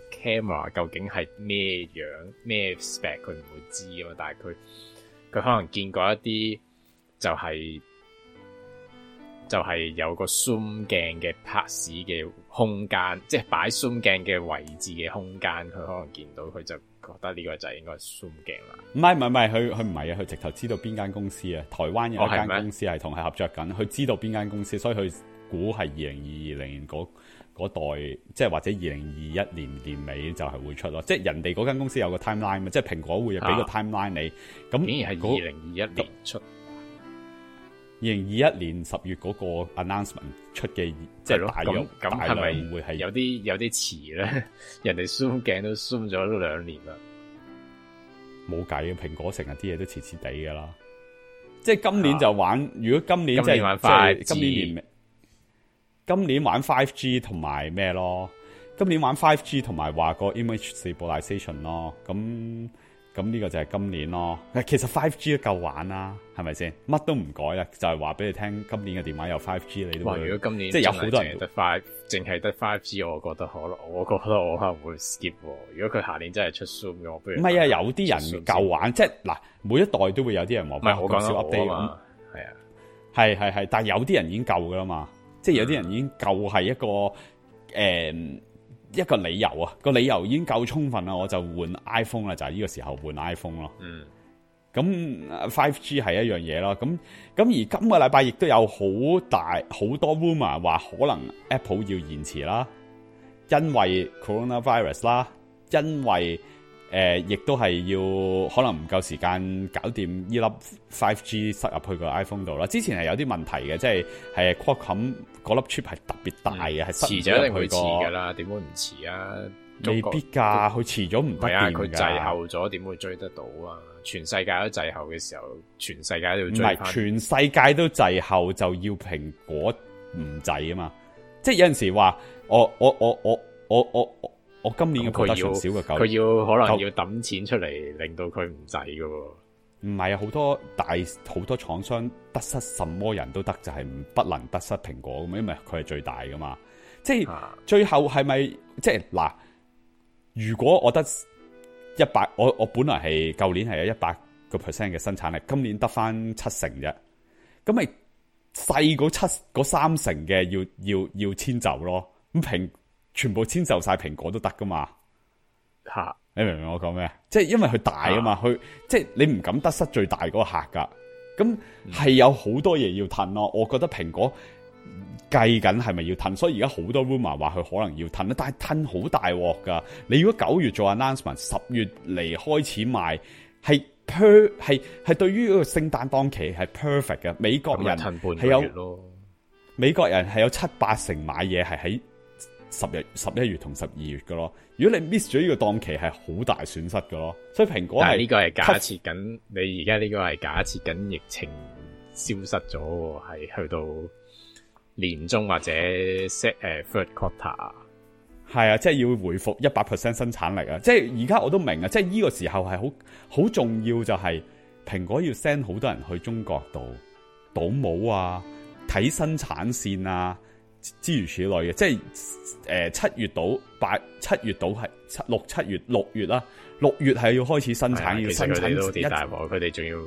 camera 究竟係咩樣咩 spec 佢唔會知啊嘛，但係佢佢可能見過一啲就係、是、就係、是、有個 zoom 鏡嘅拍攝嘅空間，即係擺 zoom 鏡嘅位置嘅空間，佢可能見到佢就覺得呢個就應該係 zoom 鏡啦。唔係唔係唔係，佢佢唔係啊，佢直頭知道邊間公司啊，台灣有一間公司係同佢合作緊，佢知道邊間公司，所以佢估係二零二二年嗰嗰代，即係或者二零二一年年尾就係會出咯。即係人哋嗰間公司有個 timeline 嘛，即係蘋果會俾個 timeline 你。咁、啊、竟然係二零二一年出， 二零二一年十月嗰個 announcement 出嘅，即係大約咁大量會係有啲有啲遲咧？人哋 zoom 鏡都 zoom 咗兩年啦， 冇計啊！蘋果成日啲嘢都遲遲地噶啦。即係今年就玩，啊、如果今年即係即係今年年尾。今年玩 five G 同埋咩咯？今年玩 five G 同埋話個 image stabilization 咯。咁咁呢個就係今年咯。其實 five G 都夠玩啦，係咪先？乜都唔改啦，就係話俾你聽，今年嘅電話有 five G， 你都會。 如果今年即係有好多人得 five， 淨係得 five G， 我覺得可能，我覺得我可能會 skip。如果佢下年真係出 zoom 嘅，我不如。唔係啊，有啲人夠玩，即係嗱，每一代都會有啲人話唔係我講少 update 啊。係啊，係係係，但係有啲人已經夠噶啦嘛。即係有啲人已經夠係一個誒、呃、一個理由啊，個理由已經夠充分啦，我就換 iPhone 啦，就係、是、呢個時候換 iPhone 咯。嗯，咁 five G 係一樣嘢咯。咁咁而今個禮拜亦都有好大好多 rumor 話可能 Apple 要延遲啦，因為 coronavirus 啦，因為誒亦、呃、都係要可能唔夠時間搞掂呢粒 five G 塞入去個 iPhone 度啦。之前係有啲問題嘅，即係係 Qualcomm 嗰粒 chip 係特別大嘅，係、嗯、塞咗入去、那個。遲就一定會遲噶啦，點會唔遲啊？未必噶，佢遲咗唔得掂噶。佢滯後咗，點會追得到啊？全世界都滯後嘅時候，全世界都要追翻。唔係全世界都滯後，就要蘋果唔滯啊嘛。即係有陣時話，我我我我我我我。我今年嘅 production 少嘅九，佢要可能要抌錢出嚟，令到佢唔制嘅。 唔係啊，好多大好多廠商得失什麼人都得，就係、是、不能得失蘋果咁，因為佢係最大噶嘛。即係、啊、最後係咪即係嗱？如果我得一百，我我本來係舊年係有一百個 percent 嘅生產力，今年得翻七成啫，咁咪細嗰七嗰三成嘅要要要遷就咯。咁蘋全部遷就晒蘋果都得噶嘛？吓、啊，你明唔明我講咩？即係因為佢大啊嘛，佢即係你唔敢得失最大嗰個客噶。咁係有好多嘢要褪咯。我覺得蘋果計緊係咪要褪，所以而家好多 rumor 話佢可能要褪啦。但係褪好大鑊噶。你如果九月做 announcement， 十月嚟開始賣，係 per 係係對於嗰個聖誕檔期係 perfect 嘅。美國人係有美國人係有七八成買嘢係喺十日、十一月同十二月嘅咯。如果你 miss 咗呢個檔期，係好大損失嘅咯。所以蘋果係呢個係假設緊，你而家呢個係假設緊疫情消失咗，係去到年中或者 set 誒 third quarter。 係啊，即係要回復一百 percent 生產力啊！即係而家我都明啊，即係呢個時候係好好重要，就係蘋果要 send 好多人去中國度倒模啊，睇生產線啊。諸如此類嘅，即係誒七月到八七月到係七六七月六月啦，六月係要開始生產，要生產。其實佢哋都幾大鑊，佢哋仲要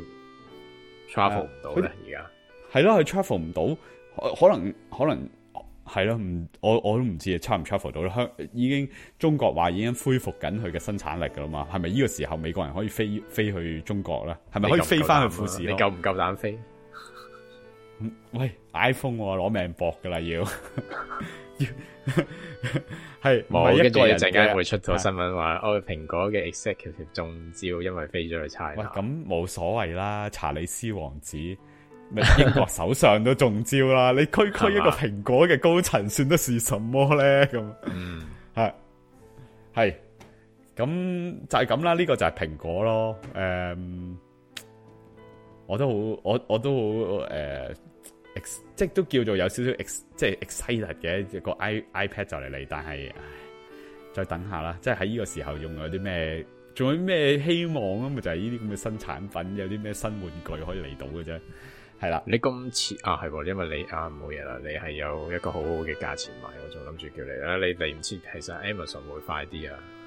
travel 唔到咧，而家係咯，佢 travel 唔到，可能可能係咯，唔我我都唔知啊，travel 唔 travel 到香已經中國話已經恢復緊佢嘅生產力噶啦嘛，係咪呢個時候美國人可以飛飛去中國咧？係咪可以飛翻去富士？你夠唔夠膽飛？喂 ，iPhone 攞命搏噶啦，要要係冇一個人陣間會出咗新聞話，哦，蘋果嘅 executive 中招，因為飛咗去 China。喂，咁冇所謂啦，查理斯王子咪英國首相都中招啦，你區區一個蘋果嘅高層算得是什麼咧？咁嗯係係咁就係咁啦，呢、這個就係蘋果咯。誒、嗯，我都好，我我都好誒。呃即係都叫做有少少 ex 即係 excited 嘅個 i iPad 就嚟嚟，但係再等下啦。即係喺呢個時候用有啲咩，仲有啲咩希望啊？咪就係呢啲咁嘅新產品，有啲咩新玩具可以嚟到嘅啫。係啦，你咁似啊，係，因為你啊冇嘢啦，你係有一個好好嘅價錢買，我仲諗住叫你啦。你嚟唔切，其實 Amazon 會快啲啊。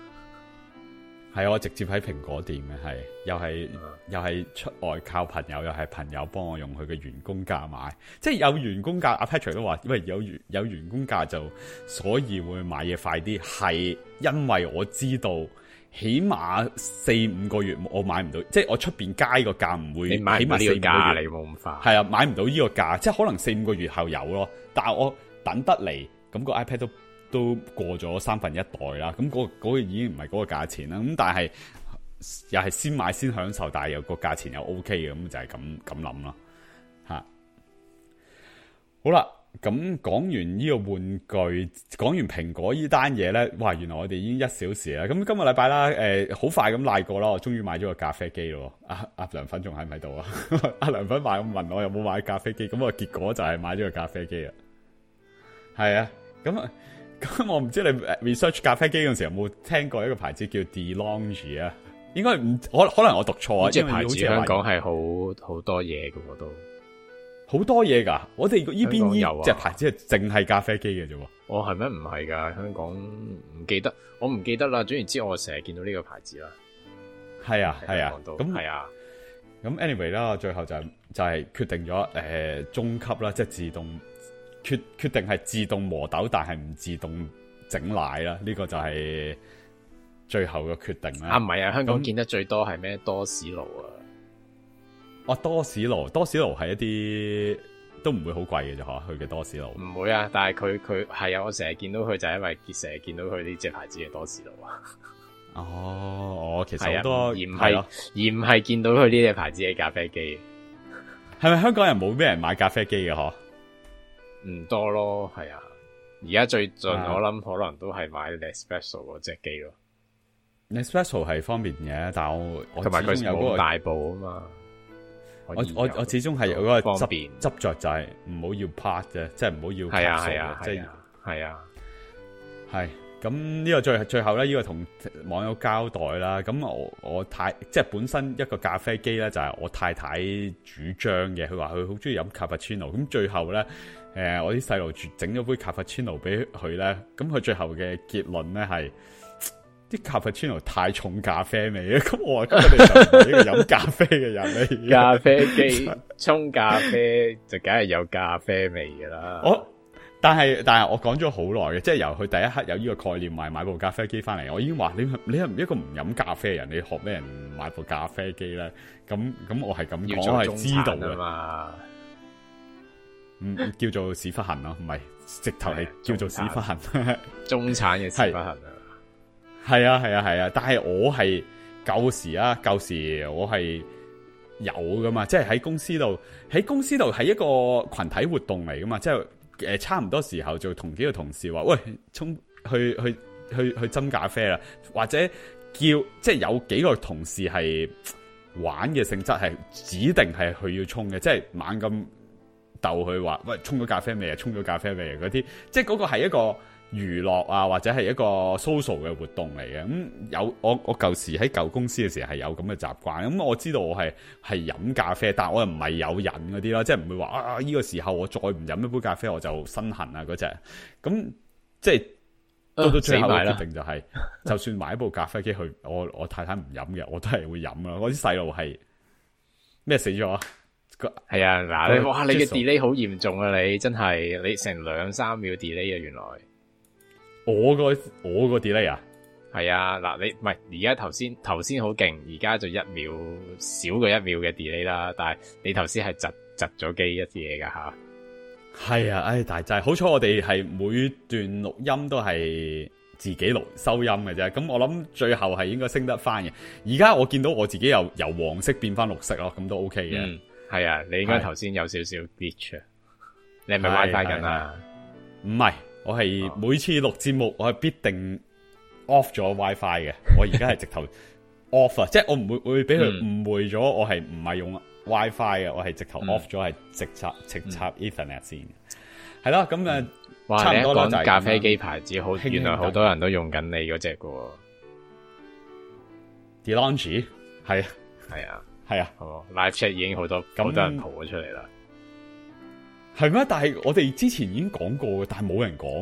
係我直接喺蘋果店嘅，係又係、嗯、又係出外靠朋友，又係朋友幫我用佢嘅員工價買，即係有員工價。阿 Patrick 都話，因為有員有員工價就所以會買嘢快啲，係因為我知道起碼四五個月我買唔到，即係我出邊街個價唔會， 你買唔到呢個價，你冇咁快。 係啊，買唔到呢個價，即係可能四五個月後有咯，但係我等得嚟，咁個 iPad 都。都過咗三分一代啦，咁嗰、嗰個已經唔係嗰個價錢啦，咁但係又係先買先享受，但係又個價錢又 O K 嘅，咁就係咁咁諗咯吓。好啦，咁講完呢個玩具，講完蘋果呢單嘢咧，哇！原來我哋已經一小時啦。咁今個禮拜啦，誒、呃，好快咁賴過啦，我終於買咗個咖啡機咯。阿阿梁粉仲喺唔喺度啊？阿梁粉買咁問我有冇買咖啡機，咁我結果就係買咗個咖啡機啊。係啊，咁啊。咁我唔知你 research 咖啡機嗰陣時候有冇聽過一個牌子叫 DeLonghi 啊？應該唔可可能我讀錯啊？ 即係牌子香港係好好多嘢嘅，我都好多嘢噶。我哋呢邊呢隻牌子係淨係咖啡機嘅啫。 我係咩唔係噶？香港唔記得，我唔記得啦。總言之，我成日見到呢個牌子啦。 係啊，係啊， 咁係啊。 咁 anyway 啦，最後就就係決定咗誒、呃、中級啦，即係自動。決決定係自動磨豆，但係唔自動整奶啦。呢、這個就係最後嘅決定啦。 啊，唔係啊，香港見得最多係咩？多士爐啊！ 哦，多士爐，多士爐係一啲都唔會好貴嘅啫，嗬。佢嘅多士爐唔會啊，但係佢佢係啊，我成日見到佢就係因為成日見到佢呢隻牌子嘅多士爐啊。 哦，我其實好多、 啊、而唔係而唔係見到佢呢隻牌子嘅咖啡機。 係咪香港人冇咩人買咖啡機嘅嗬？ 唔多咯，係啊！而家最盡我諗可能都係買 Nespresso 嗰隻機咯。 Nespresso 係方便嘅，但係我我同埋佢有嗰個大部啊嘛。 我我我始終係有嗰個方便執着，就係唔好要 part 啫，即係唔好要 part 係啊係啊即係係啊係。咁呢個最最後咧，呢、這個同網友交代啦。咁我我太即係本身一個咖啡機咧，就係、是、我太太主張嘅。佢話佢好中意飲 cappuccino。咁最後咧，誒、呃、我啲細路整咗杯 cappuccino 俾佢咧。咁佢最後嘅結論咧係啲 cappuccino 太重咖啡味。咁我話咁我哋就唔係一個飲咖啡嘅人嚟。 咖啡機沖咖啡就梗係有咖啡味噶啦。 我但係但係我講咗好耐嘅，即係由佢第一刻有呢個概念買買部咖啡機翻嚟，我已經話你你係一個唔飲咖啡嘅人，你學咩人買部咖啡機咧？咁咁我係咁講，我係知道嘅嘛。嗯，叫做屎忽痕咯，唔係直頭係叫做屎忽痕。 中產嘅屎忽痕啊！ 係啊係啊係啊！但係我係舊時啊，舊時我係有噶嘛，即係喺公司度，喺公司度係一個群體活動嚟噶嘛，即係。誒，差唔多時候就同幾個同事話，喂，沖去去去去斟咖啡啦，或者叫即係有幾個同事係玩嘅性質，係指定係佢要沖嘅，即係猛咁逗佢話，喂，沖咗咖啡未啊？沖咗咖啡未啊？嗰啲，即係嗰個係一個娛樂啊，或者係一個 social 嘅活動嚟嘅。咁、嗯、有我我舊時喺舊公司嘅時候係有咁嘅習慣。咁、嗯、我知道我係係飲咖啡，但係我又唔係有癮嗰啲啦，即係唔會話啊呢、這個時候我再唔飲一杯咖啡我就身痕啊嗰隻。咁即係到到最後嘅決定就係、是，就算買一部咖啡機去，我我太太唔飲嘅，我都係會飲啊。我啲細路係咩死咗？ 係啊，嗱你哇你嘅 delay 好嚴重啊！你真係你成兩三秒 delay 啊，原來。 我個我個 delay 啊， 係啊，嗱你唔係而家頭先頭先好勁，而家就一秒少過一秒嘅 delay 啦，但係你頭先係窒窒咗機一啲嘢噶吓。係啊，唉，但係就係好彩我哋係每段錄音都係自己錄收音嘅啫，咁我諗最後係應該升得翻嘅。而家我見到我自己由由黃色變翻綠色咯，咁都 OK 嘅。嗯，係啊，你應該頭先有少少 glitch 啊，你係咪 WiFi 緊啊？唔係。我係每次錄節目，我係必定 off 咗 WiFi 嘅。我而家係直頭 off 啊，即係我唔會會俾佢誤會咗，我係唔係用 WiFi 嘅，我係直頭 off 咗，係直插直插 Ethernet 先。係啦，咁啊，差唔多啦。講咖啡機牌子好，原來好多人都用緊你嗰隻嘅。DeLonghi 係啊，係啊，係啊。好 live chat 已經好多好多人 po 咗出嚟啦。係咩？但係我哋之前已經講過嘅，但係冇人講喎。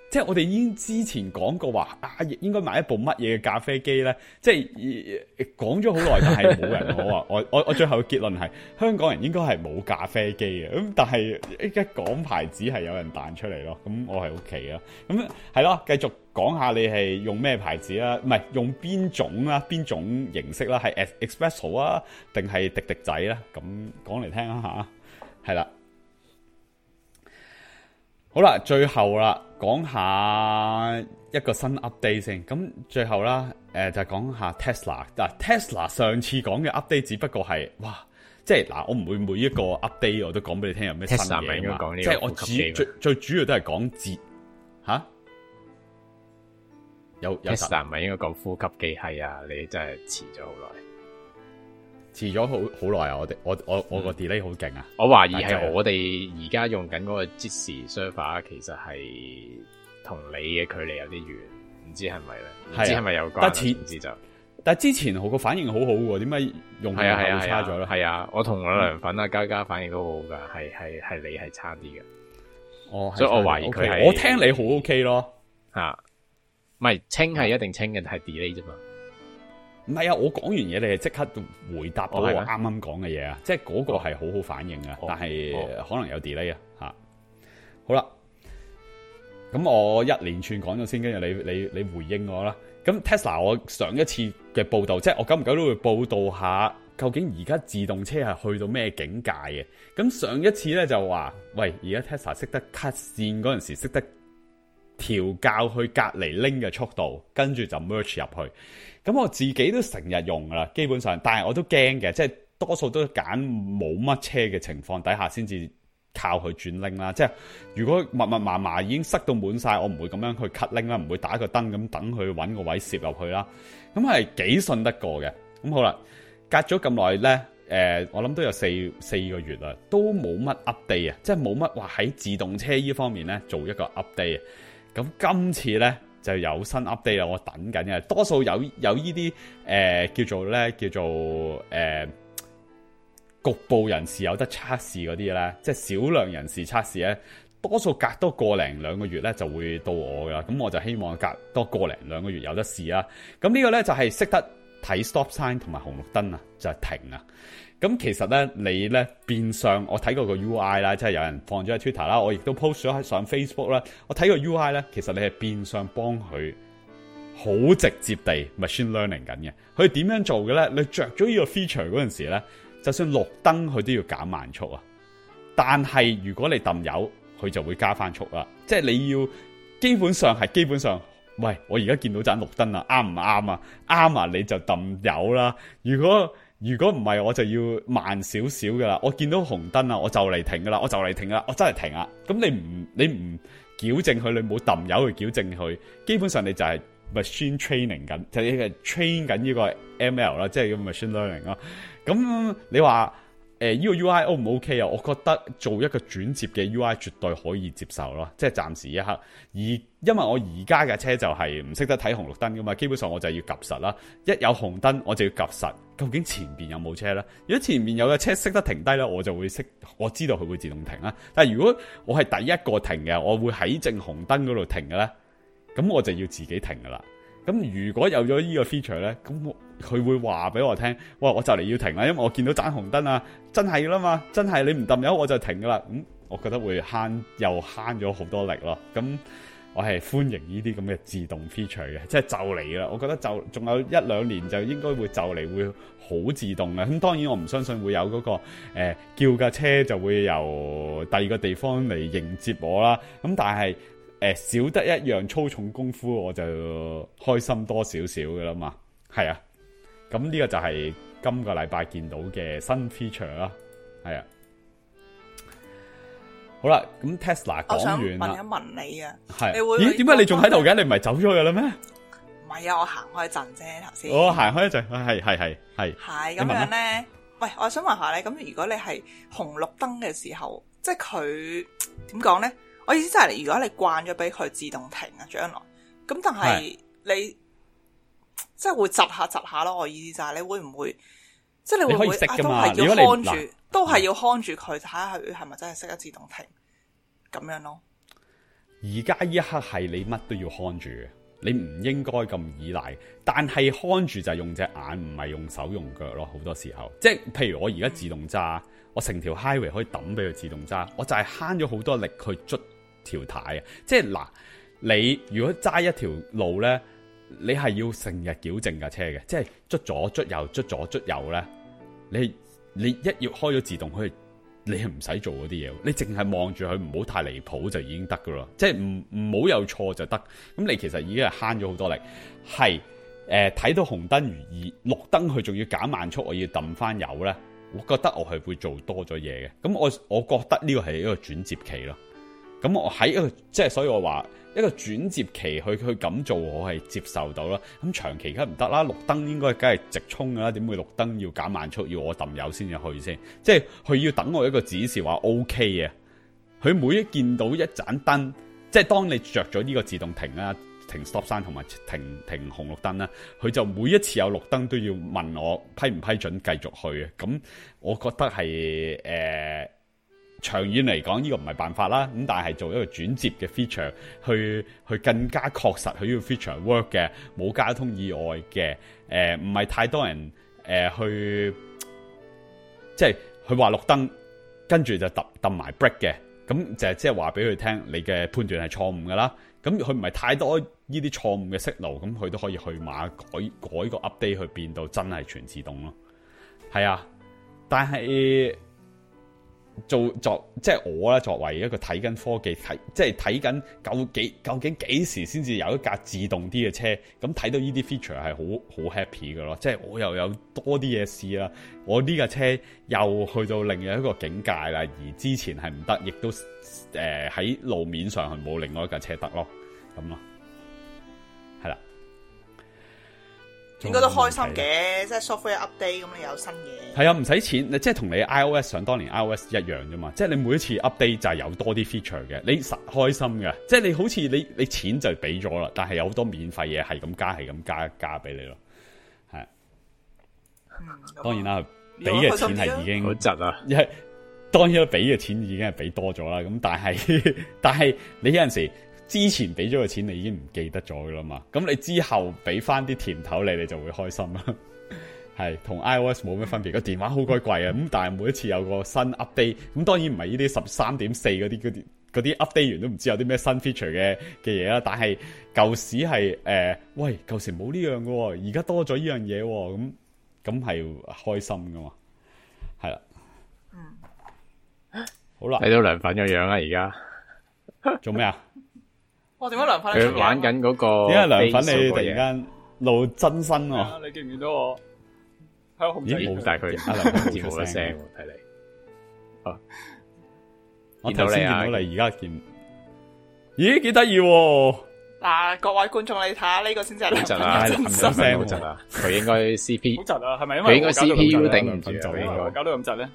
即係我哋已經之前講過話啊，應該買一部乜嘢嘅咖啡機咧？即係講咗好耐，但係冇人好啊！我我我最後嘅結論係香港人應該係冇咖啡機嘅。咁但係一講牌子係有人彈出嚟咯。咁我係 OK 啊。咁係咯，繼續講下你係用咩牌子啦？唔係用邊種啦？邊種形式啦？係 Espresso 啊，定係滴滴仔啦？咁講嚟聽下，係啦。好啦，最後啦，講下一個新 update 先。咁最後啦，誒、呃、就講下 Tesla。嗱 Tesla 上次講嘅 update 只不過係，哇，即係嗱，我唔會每一個 update 我都講俾你聽有咩新嘢嘛。即係我只最最主要都係講節吓。有有 Tesla 唔係應該講呼吸機係啊？你真係遲咗好耐。 遲咗好好耐啊！我哋我我我個 delay 好勁啊！ 我懷疑係我哋而家用緊嗰個即時 server，其實係同你嘅距離有啲遠，唔知係咪咧？唔知係咪有關？ 但係唔知就， 但係之前我個反應好好喎，點解用係係會差咗咧？ 係啊，我同我涼粉啊嘉嘉反應都好好噶，係係係你係差啲嘅。 哦， 所以我懷疑佢係、 okay, 我聽你好 OK 咯吓，唔係清係一定清嘅，係 delay 啫嘛。 唔係啊！我講完嘢，你係即刻回答到我啱啱講嘅嘢啊！即係嗰個係好好反應啊，但係可能有 delay 啊嚇。好啦，咁我一連串講咗先，跟住你你你回應我啦。咁 Tesla 我上一次嘅報導，即係我久唔久都會報導下，究竟而家自動車係去到咩境界嘅？咁上一次咧就話，喂，而家 Tesla 識得 cut 線嗰陣時，識得調校去隔離拎嘅速度，跟住就 merge 入去。咁我自己都成日用噶啦，基本上，但係我都驚嘅，即係多數都揀冇乜車嘅情況底下先至靠佢轉拎啦。即係如果密密麻麻已經塞到滿晒，我唔會咁樣去 cut 拎啦，唔會打個燈咁等佢揾個位攝入去啦。咁係幾信得過嘅。咁好啦，隔咗咁耐呢，誒，我諗都有四四個月啦，都冇乜 update 啊，即係冇乜話喺自動車呢方面呢做一個 update 啊。咁今次呢，就有新 update 啦，我等緊嘅。多數有有呢啲誒叫做咧叫做誒、呃、局部人士有得測試嗰啲咧，即係少量人士測試咧，多數隔多個零兩個月咧就會到我噶啦。咁我就希望隔多個零兩個月有得試啦。咁呢個咧就係識得睇 stop sign 同埋紅綠燈啊，就係停啊。咁其實咧，你咧變相我睇過個 U I 啦，即係有人放咗喺 Twitter 啦，我亦都 post 咗喺上 Facebook 啦。我睇個 U I 咧，其實你係變相幫佢好直接地 machine learning 緊嘅。佢點樣做嘅咧？你着咗呢個 feature 嗰陣時咧，就算綠燈佢都要減慢速啊。但係如果你抌油，佢就會加翻速啦。即係你要基本上係基本上，喂，我而家見到盞綠燈啊，啱唔啱啊？啱啊，你就抌油啦。如果如果唔係，我就要慢少少噶啦。我見到紅燈啊，我就嚟停噶啦，我就嚟停啦，我真係停啦。咁你唔你唔矯正佢，你冇抌油去矯正佢，基本上你就係 machine training 緊，就係 train 緊呢個 M L 啦，即係咁 machine learning 咯。咁你話誒呢個 U I O 唔 OK 啊？我覺得做一個轉接嘅 U I 絕對可以接受咯，即係暫時一刻。而因為我而家嘅車就係唔識得睇紅綠燈噶嘛，基本上我就要及實啦。一有紅燈我就要及實，究竟前邊有冇車咧？如果前面有嘅車識得停低咧，我就會識，我知道佢會自動停啦。但係如果我係第一個停嘅，我會喺正紅燈嗰度停嘅咧，咁我就要自己停噶啦。咁如果有咗呢個 feature 咧，咁佢會話俾我聽，哇！我就嚟要停啦，因為我見到盞紅燈啊，真係啦嘛，真係你唔抌油我就停噶啦。咁我覺得會慳又慳咗好多力咯。咁我係歡迎呢啲咁嘅自動 feature 嘅，即係就嚟啦。我覺得就仲有一兩年就應該會就嚟會好自動嘅。咁當然我唔相信會有嗰、那個誒、呃、叫架車就會由第二個地方嚟迎接我啦。咁但係誒、呃、少得一樣粗重功夫，我就開心多少少噶啦嘛。係啊。咁呢個就係今個禮拜見到嘅新 feature 啦，係啊。好啦，咁 Tesla 講完啦。 我想問一問你啊， 係， 你會咦？點解你仲喺度嘅？你唔係走咗嘅啦咩？ 唔係啊，我行開一陣啫，頭先。 我行開一陣，係係係係。 係咁樣咧，喂，我想問下你，咁如果你係紅綠燈嘅時候，即係佢點講咧？我意思就係，如果你慣咗俾佢自動停啊，將來咁，但係你。即係會窒下窒下咯，我意思就係你會唔會，即係你會唔會啊？都係要看住，都係要看住佢睇下佢係咪真係識得自動停咁樣咯。 而家呢一刻係你乜都要看住嘅，你唔應該咁依賴。但係看住就係用隻眼，唔係用手用腳咯。好多時候，即係譬如我而家自動揸，我成條 highway 可以抌俾佢自動揸，我就係慳咗好多力去捽條軚啊！即係嗱，你如果揸一條路咧，你係要成日矯正架車嘅，即係捽左捽右捽左捽右咧，你你一要開咗自動可以。你係唔使做嗰啲嘢，你淨係望住佢，唔好太離譜就已經得噶啦。即係唔唔好有錯就得。咁你其實已經係慳咗好多力。係誒睇到紅燈如意，綠燈佢仲要減慢速，我要揼翻油咧。我覺得我係會做多咗嘢嘅。咁我我覺得呢個係一個轉接期咯。咁我喺一個即係，所以我話一個轉接期去去咁做，我係接受到啦。咁長期梗係唔得啦，綠燈應該梗係直衝噶啦，點會綠燈要減慢速，要我揼油先至去先？即係佢要等我一個指示話 O K 啊。佢每一見到一盞燈，即係當你着咗呢個自動停啦、停 stop sign 同埋停停紅綠燈啦，佢就每一次有綠燈都要問我批唔批准繼續去啊。咁我覺得係誒。呃長遠嚟講，呢、這個唔係辦法啦。咁但係做一個轉接嘅 feature，去去更加確實佢呢個 feature work 嘅，冇交通意外嘅，誒唔係太多人誒、呃、去，即係佢話綠燈，跟住就揼揼埋 break 嘅，咁就係即係話俾佢聽，你嘅判斷係錯誤噶啦。咁佢唔係太多呢啲錯誤嘅息路，咁佢都可以去碼改改個 update 去變到真係全自動咯。係啊，但係。做作即係我咧，作為一個睇緊科技睇，即係睇緊究竟究竟幾時先至有一架自動啲嘅車？咁睇到呢啲 feature 係好好 happy 嘅咯。即係我又有多啲嘢試啦，我呢架車又去到另一個境界啦。而之前係唔得，亦都誒喺、呃、路面上係冇另外一架車得咯，咁咯，係啦。 應該都開心嘅，即係 software update 咁你有新嘢。 係啊，唔使錢，即係同你 iOS 想當年 iOS 一樣啫嘛。即係你每一次 update 就係有多啲 feature 嘅，你實開心嘅。即係你好似你你錢就俾咗啦，但係有好多免費嘢係咁加係咁加加俾你咯。係， 嗯， 當然啦，俾嘅錢係已經好窒啊。 係當然俾嘅錢已經係俾多咗啦。咁但係但係你有陣時。之前俾咗個錢，你已經唔記得咗噶啦嘛。咁你之後俾翻啲甜頭你，你就會開心啦。係同 iOS 冇咩分別，個電話好鬼貴啊。咁但係每一次有個新 update，咁當然唔係呢啲十三點四嗰啲嗰啲嗰啲 update 完都唔知有啲咩新 feature 嘅嘅嘢啦。但係舊時係誒、呃，喂舊時冇呢樣嘅，而家多咗呢樣嘢，咁咁係開心噶嘛。係啦， 嗯， 好啦， 睇到涼粉嘅樣啊，而家做咩啊？ 我點解涼粉佢玩緊嗰個？ 點解涼粉你突然間露真身喎、啊？ 你見唔見到我喺度控制？ 咦， 但係佢阿涼粉冇聲喎，睇嚟。哦， 我頭先見到你，而家見，咦，幾得意喎！ 嗱，各位觀眾你睇下呢個先至係涼粉啊， 嘅真身。 聲好窒啊！佢應該 C P 好窒啊，係咪因為佢應該 C P U 頂唔住就應該搞到咁窒咧？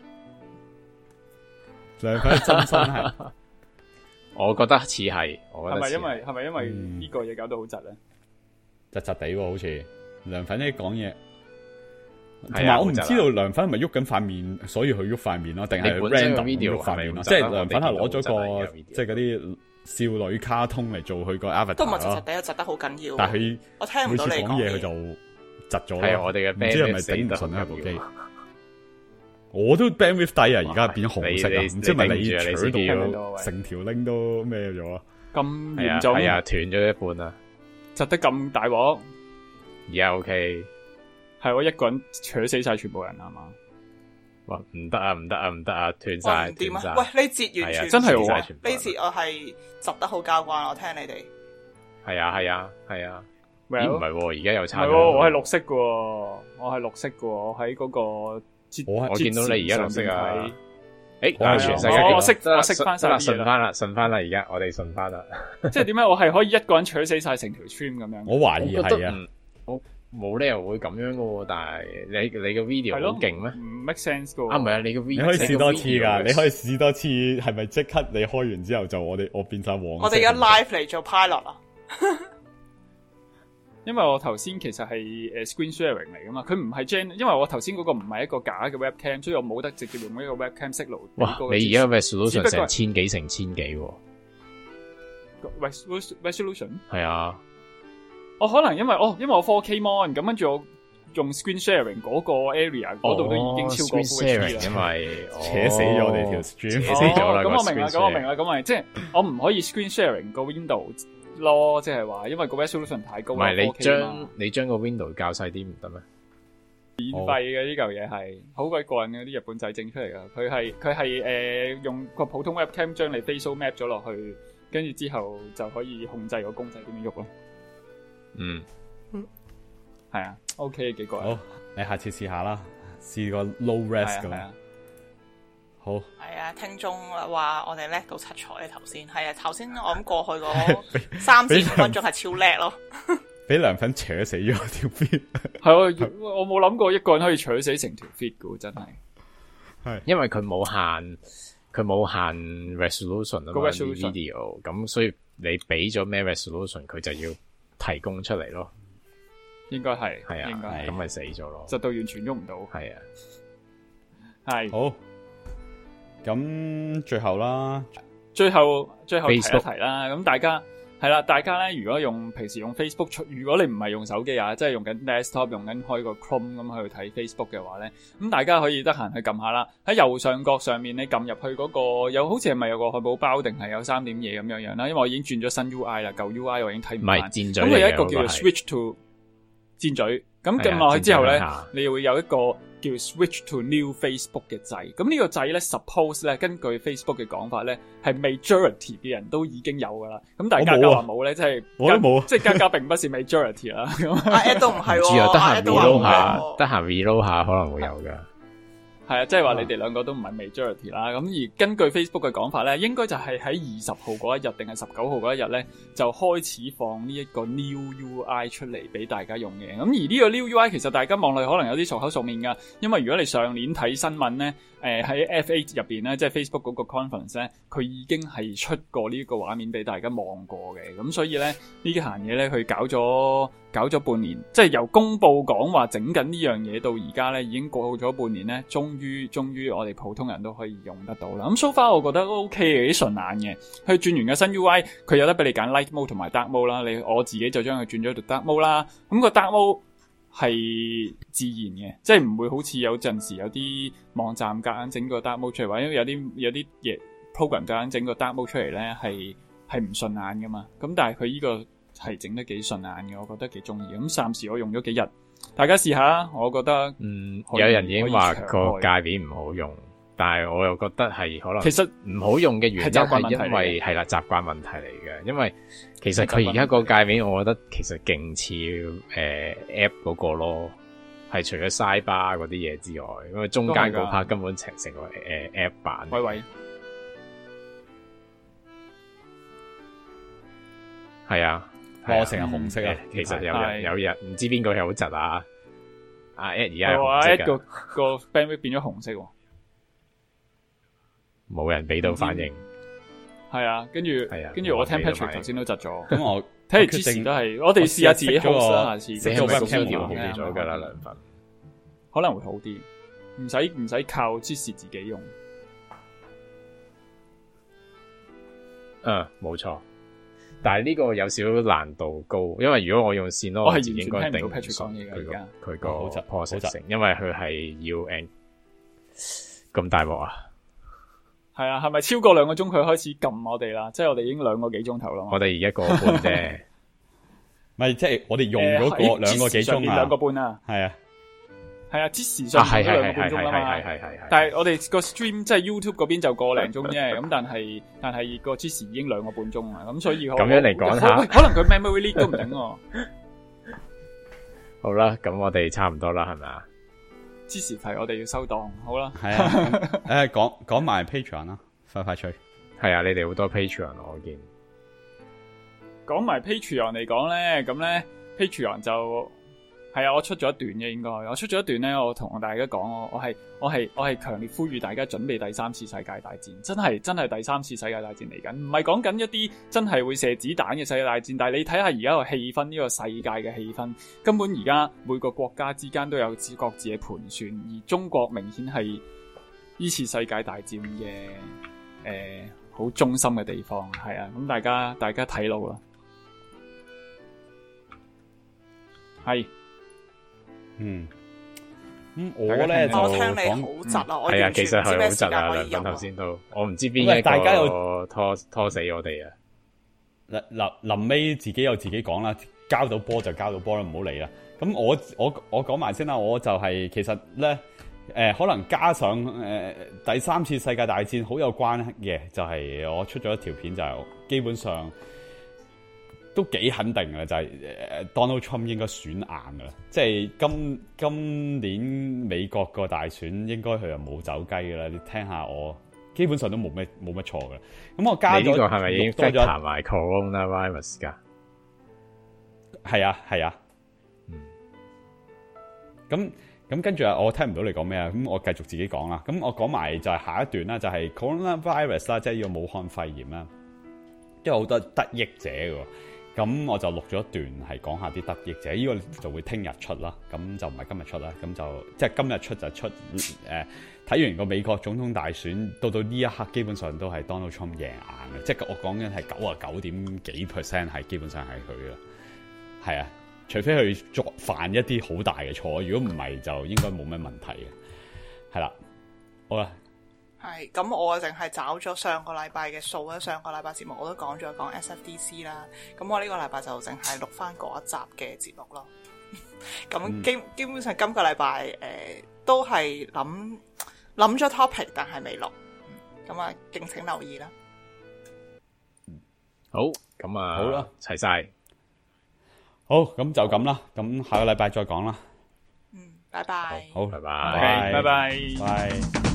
涼粉真身係。 我覺得似係，我覺得係咪因為係咪因為呢個嘢搞到好窒咧？ 窒窒地喎，好似涼粉呢講嘢，同係啊埋我唔知道涼粉係咪喐緊塊面，所以佢喐塊面咯，定係 random 喐塊面咯？即係涼粉係攞咗個即係嗰啲少女卡通嚟做佢個 avatar 都唔係窒窒咯。 地，窒得好緊要。 但係佢我聽唔每次到你講嘢佢就窒咗咯。 係我哋嘅唔知係咪頂唔順啊部機？我都 bandwidth 低啊，而家變紅色啊，唔知係咪你扯到成條 link 都咩咗啊？ 咁嚴重係啊，斷咗一半啊， 窒得咁大鑊， 而家 OK， 係我一個人扯死晒全部人啊嘛？ 哇，唔得啊，唔得啊，唔得啊，斷晒，斷晒！ 喂，呢節完全真係我呢節我係窒得好交關，我聽你哋。 係啊，係啊，係啊，咦 Well， 唔係喎，而家又差咗。 唔係喎，我係綠色嘅喎，我係綠色嘅喎，我喺嗰個。 我我見到你而家綠色啊！誒， 我係全世界我識我識翻晒啲嘢啦， 順翻啦，順翻啦，而家我哋順翻啦。 即係點解我係可以一個人取死晒成條 stream 咁樣？ 我懷疑係啊， 我冇理由會咁樣嘅喎，但係你你個 video 好勁咩？ 唔 make sense 嘅。 啊，唔係啊，你個 video 你可以試多次噶，你可以試多次，係咪即刻你開完之後就我哋我變晒黃色？ 我哋而家 live 嚟做 pilot 啊！ 因為我頭先其實係誒 screen sharing 嚟噶嘛，佢唔係 gen，因為我頭先嗰個唔係一個假嘅 webcam，所以我冇得直接用呢個 webcam 識路。 哇！你而家嘅 resolution 成千幾成千幾喎？ resolution 係啊， 我可能因為哦，因為我 four K mon 咁，跟住我用 screen sharing 嗰個 area 嗰度都已經超過 Full H D 啦， 因為扯死咗我哋條 stream， 扯死咗啦。 咁我明啦，咁我明啦，咁咪即係我唔可以 screen sharing 個 window 咯，即係話因為個 resolution 太高。 唔係你將你將個 window 較細啲唔得咩？ 免費嘅呢嚿嘢係好鬼過癮嘅，啲日本仔整出嚟噶。佢係佢係誒用個普通 webcam 將你 facial map 咗落去，跟住之後就可以控制個公仔點樣喐咯。 嗯， 係啊 ，OK 幾過癮。 好，你下次試下啦，試個 low res 咁。好。 係啊，聽眾話我哋叻到七彩啊！頭先係啊，頭先我諗過去嗰三至五分鐘係超叻咯。 俾涼粉扯死咗條 feed， 係我我冇諗過一個人可以扯死成條 feed 噶，真係。 係因為佢冇限，佢冇限 resolution 啊嘛 video， 咁所以你俾咗咩 resolution， 佢就要提供出嚟咯。 應該係， 係啊， 應該係， 咁咪死咗咯， 就到完全喐唔到。 係啊， 係好。咁最後啦， 最後最後提一 Facebook 提啦，咁大家。係啦，大家咧，如果用平時用 Facebook， 如果你唔係用手機啊，即係用緊 desktop， 用緊開個 Chrome 咁去睇 Facebook 嘅話咧，咁大家可以得閒去撳下啦。喺右上角上面你撳入去嗰、嗰個，有好似係咪有個漢堡包定係有三點嘢咁樣樣啦？因為我已經轉咗新 U I 啦，舊 U I 我已經睇唔翻。唔係箭嘴嚟嘅，咁佢有一個叫做 Switch to 箭嘴，咁撳落去之後咧，你會有一個叫 Switch to New Facebook 嘅掣。咁呢個掣咧 ，suppose 咧，根據 Facebook 嘅講法咧，係 majority 嘅人都已經有噶啦。咁但係家家話冇咧，即係我都冇， 即係家家並不是 majority 啦。 阿 Ed 都唔係喎， 得閒 reload 下， 得得閒 reload 下可能會有噶。 係啊，即係話你哋兩個都唔係 majority 啦。咁而根據 Facebook 嘅講法咧，應該就係喺二十號嗰一日定係十九號嗰一日咧，就開始放呢一個 New U I 出嚟俾大家用嘅。咁而呢個 New U I 其實大家望落去可能有啲熟口熟面噶，因為如果你上年睇新聞咧，誒喺 F eight 入邊咧，即係 Facebook 嗰個 conference 咧，佢已經係出過呢個畫面俾大家望過嘅。咁所以咧呢啲行嘢咧，佢搞咗搞咗半年，即係由公佈講話整緊呢樣嘢到而家咧，已經過咗半年咧，終於終於我哋普通人都可以用得到啦。咁 so far 我覺得 OK 嘅，幾順眼嘅。佢轉完嘅新 U I， 佢有得俾你揀 Light Mode 同埋 Dark Mode 啦。你我自己就將佢轉咗到 Dark Mode 啦。咁個 Dark Mode 係自然嘅，即係唔會好似有陣時有啲網站夾硬整個 Dark Mode 出嚟，或者有啲有啲嘢 program 夾硬整個 Dark Mode 出嚟咧，係係唔順眼噶嘛。咁但係佢呢個係整得幾順眼嘅，我覺得幾中意。咁暫時我用咗幾日，大家試下，我覺得嗯，有人已經話個界面唔好用，但係我又覺得係可能其實唔好用嘅原因係因為係啦習慣問題嚟嘅，因為其實佢而家個界面我覺得其實勁似誒 app 嗰個咯，係除咗 sidebar 嗰啲嘢之外，因為中間嗰 part 根本成成個誒 app 版。 喂喂， 係啊。 我成日紅色啊、嗯！ 其實有人有人唔知邊個係好窒啊！阿 Ed 而家係紅色嘅，個個 bandwidth 變咗紅色喎， 冇人俾到反應。 係啊，跟住係啊， 跟住我聽 Patrick 頭先都窒咗。 咁我睇嚟之前都係，我哋試下自己 host 啦，下次。 你係咪公司調好咗㗎啦？兩份可能會好啲，唔使唔使靠芝士自己用。 嗯，冇錯。但係呢個有少少難度高，因為如果我用線咯， 我係應該定唔到 Patrick 講嘢㗎。而家佢個好窒，好窒，因為佢係要 N 咁大鑊啊！ 係啊，係咪超過兩個鐘佢開始撳我哋啦？即係我哋已經兩個幾鐘頭啦。 我哋而家個半啫， 唔係即係我哋用嗰個兩個幾鐘啊， 兩個半啊， 係啊。 係啊，即時上咗兩個半鐘啦嘛。 係係係。 但係我哋個 stream 即係 YouTube 嗰邊就個零鐘啫。咁但係但係個即時已經兩個半鐘啦。咁所以咁樣嚟講下， 可能佢 memory leak 都唔頂喎。 好啦，咁我哋差唔多啦，係咪啊？ 即時提我哋要收檔，好啦。 係啊，誒講講埋 Patreon 啦，快快脆。 係啊，你哋好多 Patreon 我見。 講埋 Patreon 嚟講咧，咁咧 Patreon 就。係啊，我出咗一段嘅應該，我出咗一段咧，我同大家講，我我係我係我係強烈呼籲大家準備第三次世界大戰，真係真係第三次世界大戰嚟緊，唔係講緊一啲真係會射子彈嘅世界大戰，但係你睇下而家個氣氛，呢個世界嘅氣氛，根本而家每個國家之間都有各自嘅盤算，而中國明顯係呢次世界大戰嘅誒好中心嘅地方，係啊，咁大家大家睇路啦，係， 嗯。咁我咧就我聽你好講窒啊，我係啊， 完全其實係好唔知咩時間窒啊， 可以入啊兩分頭。先都，我唔知邊喂一大家有個拖拖死我哋啊！ 嗱臨臨尾自己有自己講啦，交到波就交到波啦，唔好理啦。咁我我我講埋先啦，我就係、是、其實咧誒、呃，可能加上誒、呃、第三次世界大戰好有關嘅，就係、是、我出咗一條片，就係基本上都幾肯定嘅，就係、是、誒 Donald Trump 應該選硬噶啦，即係今今年美國個大選應該佢又冇走雞噶啦，你聽下我。基本上都冇咩冇乜錯嘅，咁我加咗你呢個係咪已經多咗 factor 埋 coronavirus 㗎？ 係啊係啊，嗯，咁咁跟住啊，我聽唔到你講咩啊，咁我繼續自己講啦。咁我講埋就係下一段啦，就係 coronavirus 啦，即係呢個武漢肺炎啦，因為好多得益者嘅。咁我就錄咗一段係講下啲得益者，呢、這個就會聽日出啦，咁就唔係今日出啦，咁就即係今日出就出誒。呃睇完個美國總統大選，到到呢一刻基本上都係 Donald Trump 贏硬嘅，即係我講緊係九啊九點幾 percent 係基本上係佢嘅，係啊，除非佢作犯一啲好大嘅錯，如果唔係就應該冇咩問題嘅，係啦，好啦， 係咁，我淨係找咗上個禮拜嘅數啦，上個禮拜節目我都講咗講 S F D C 啦，咁我呢個禮拜就淨係錄翻嗰一集嘅節目咯。咁基基本上今個禮拜誒都係諗。諗咗 topic， 但係未錄，咁啊，敬請留意啦。 好，咁啊， 好啦， 齊晒， 好，咁就咁啦，咁下個禮拜再講啦。 嗯，拜拜。 好， 拜拜， 拜拜，拜拜。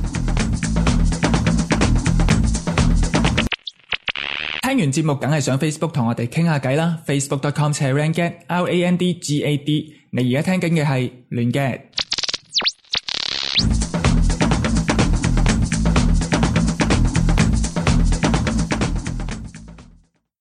聽完節目梗係上 Facebook 同我哋傾下偈啦 ，facebook dot com slash randgad，R A N D G A D。你而家聽緊嘅係亂 gad。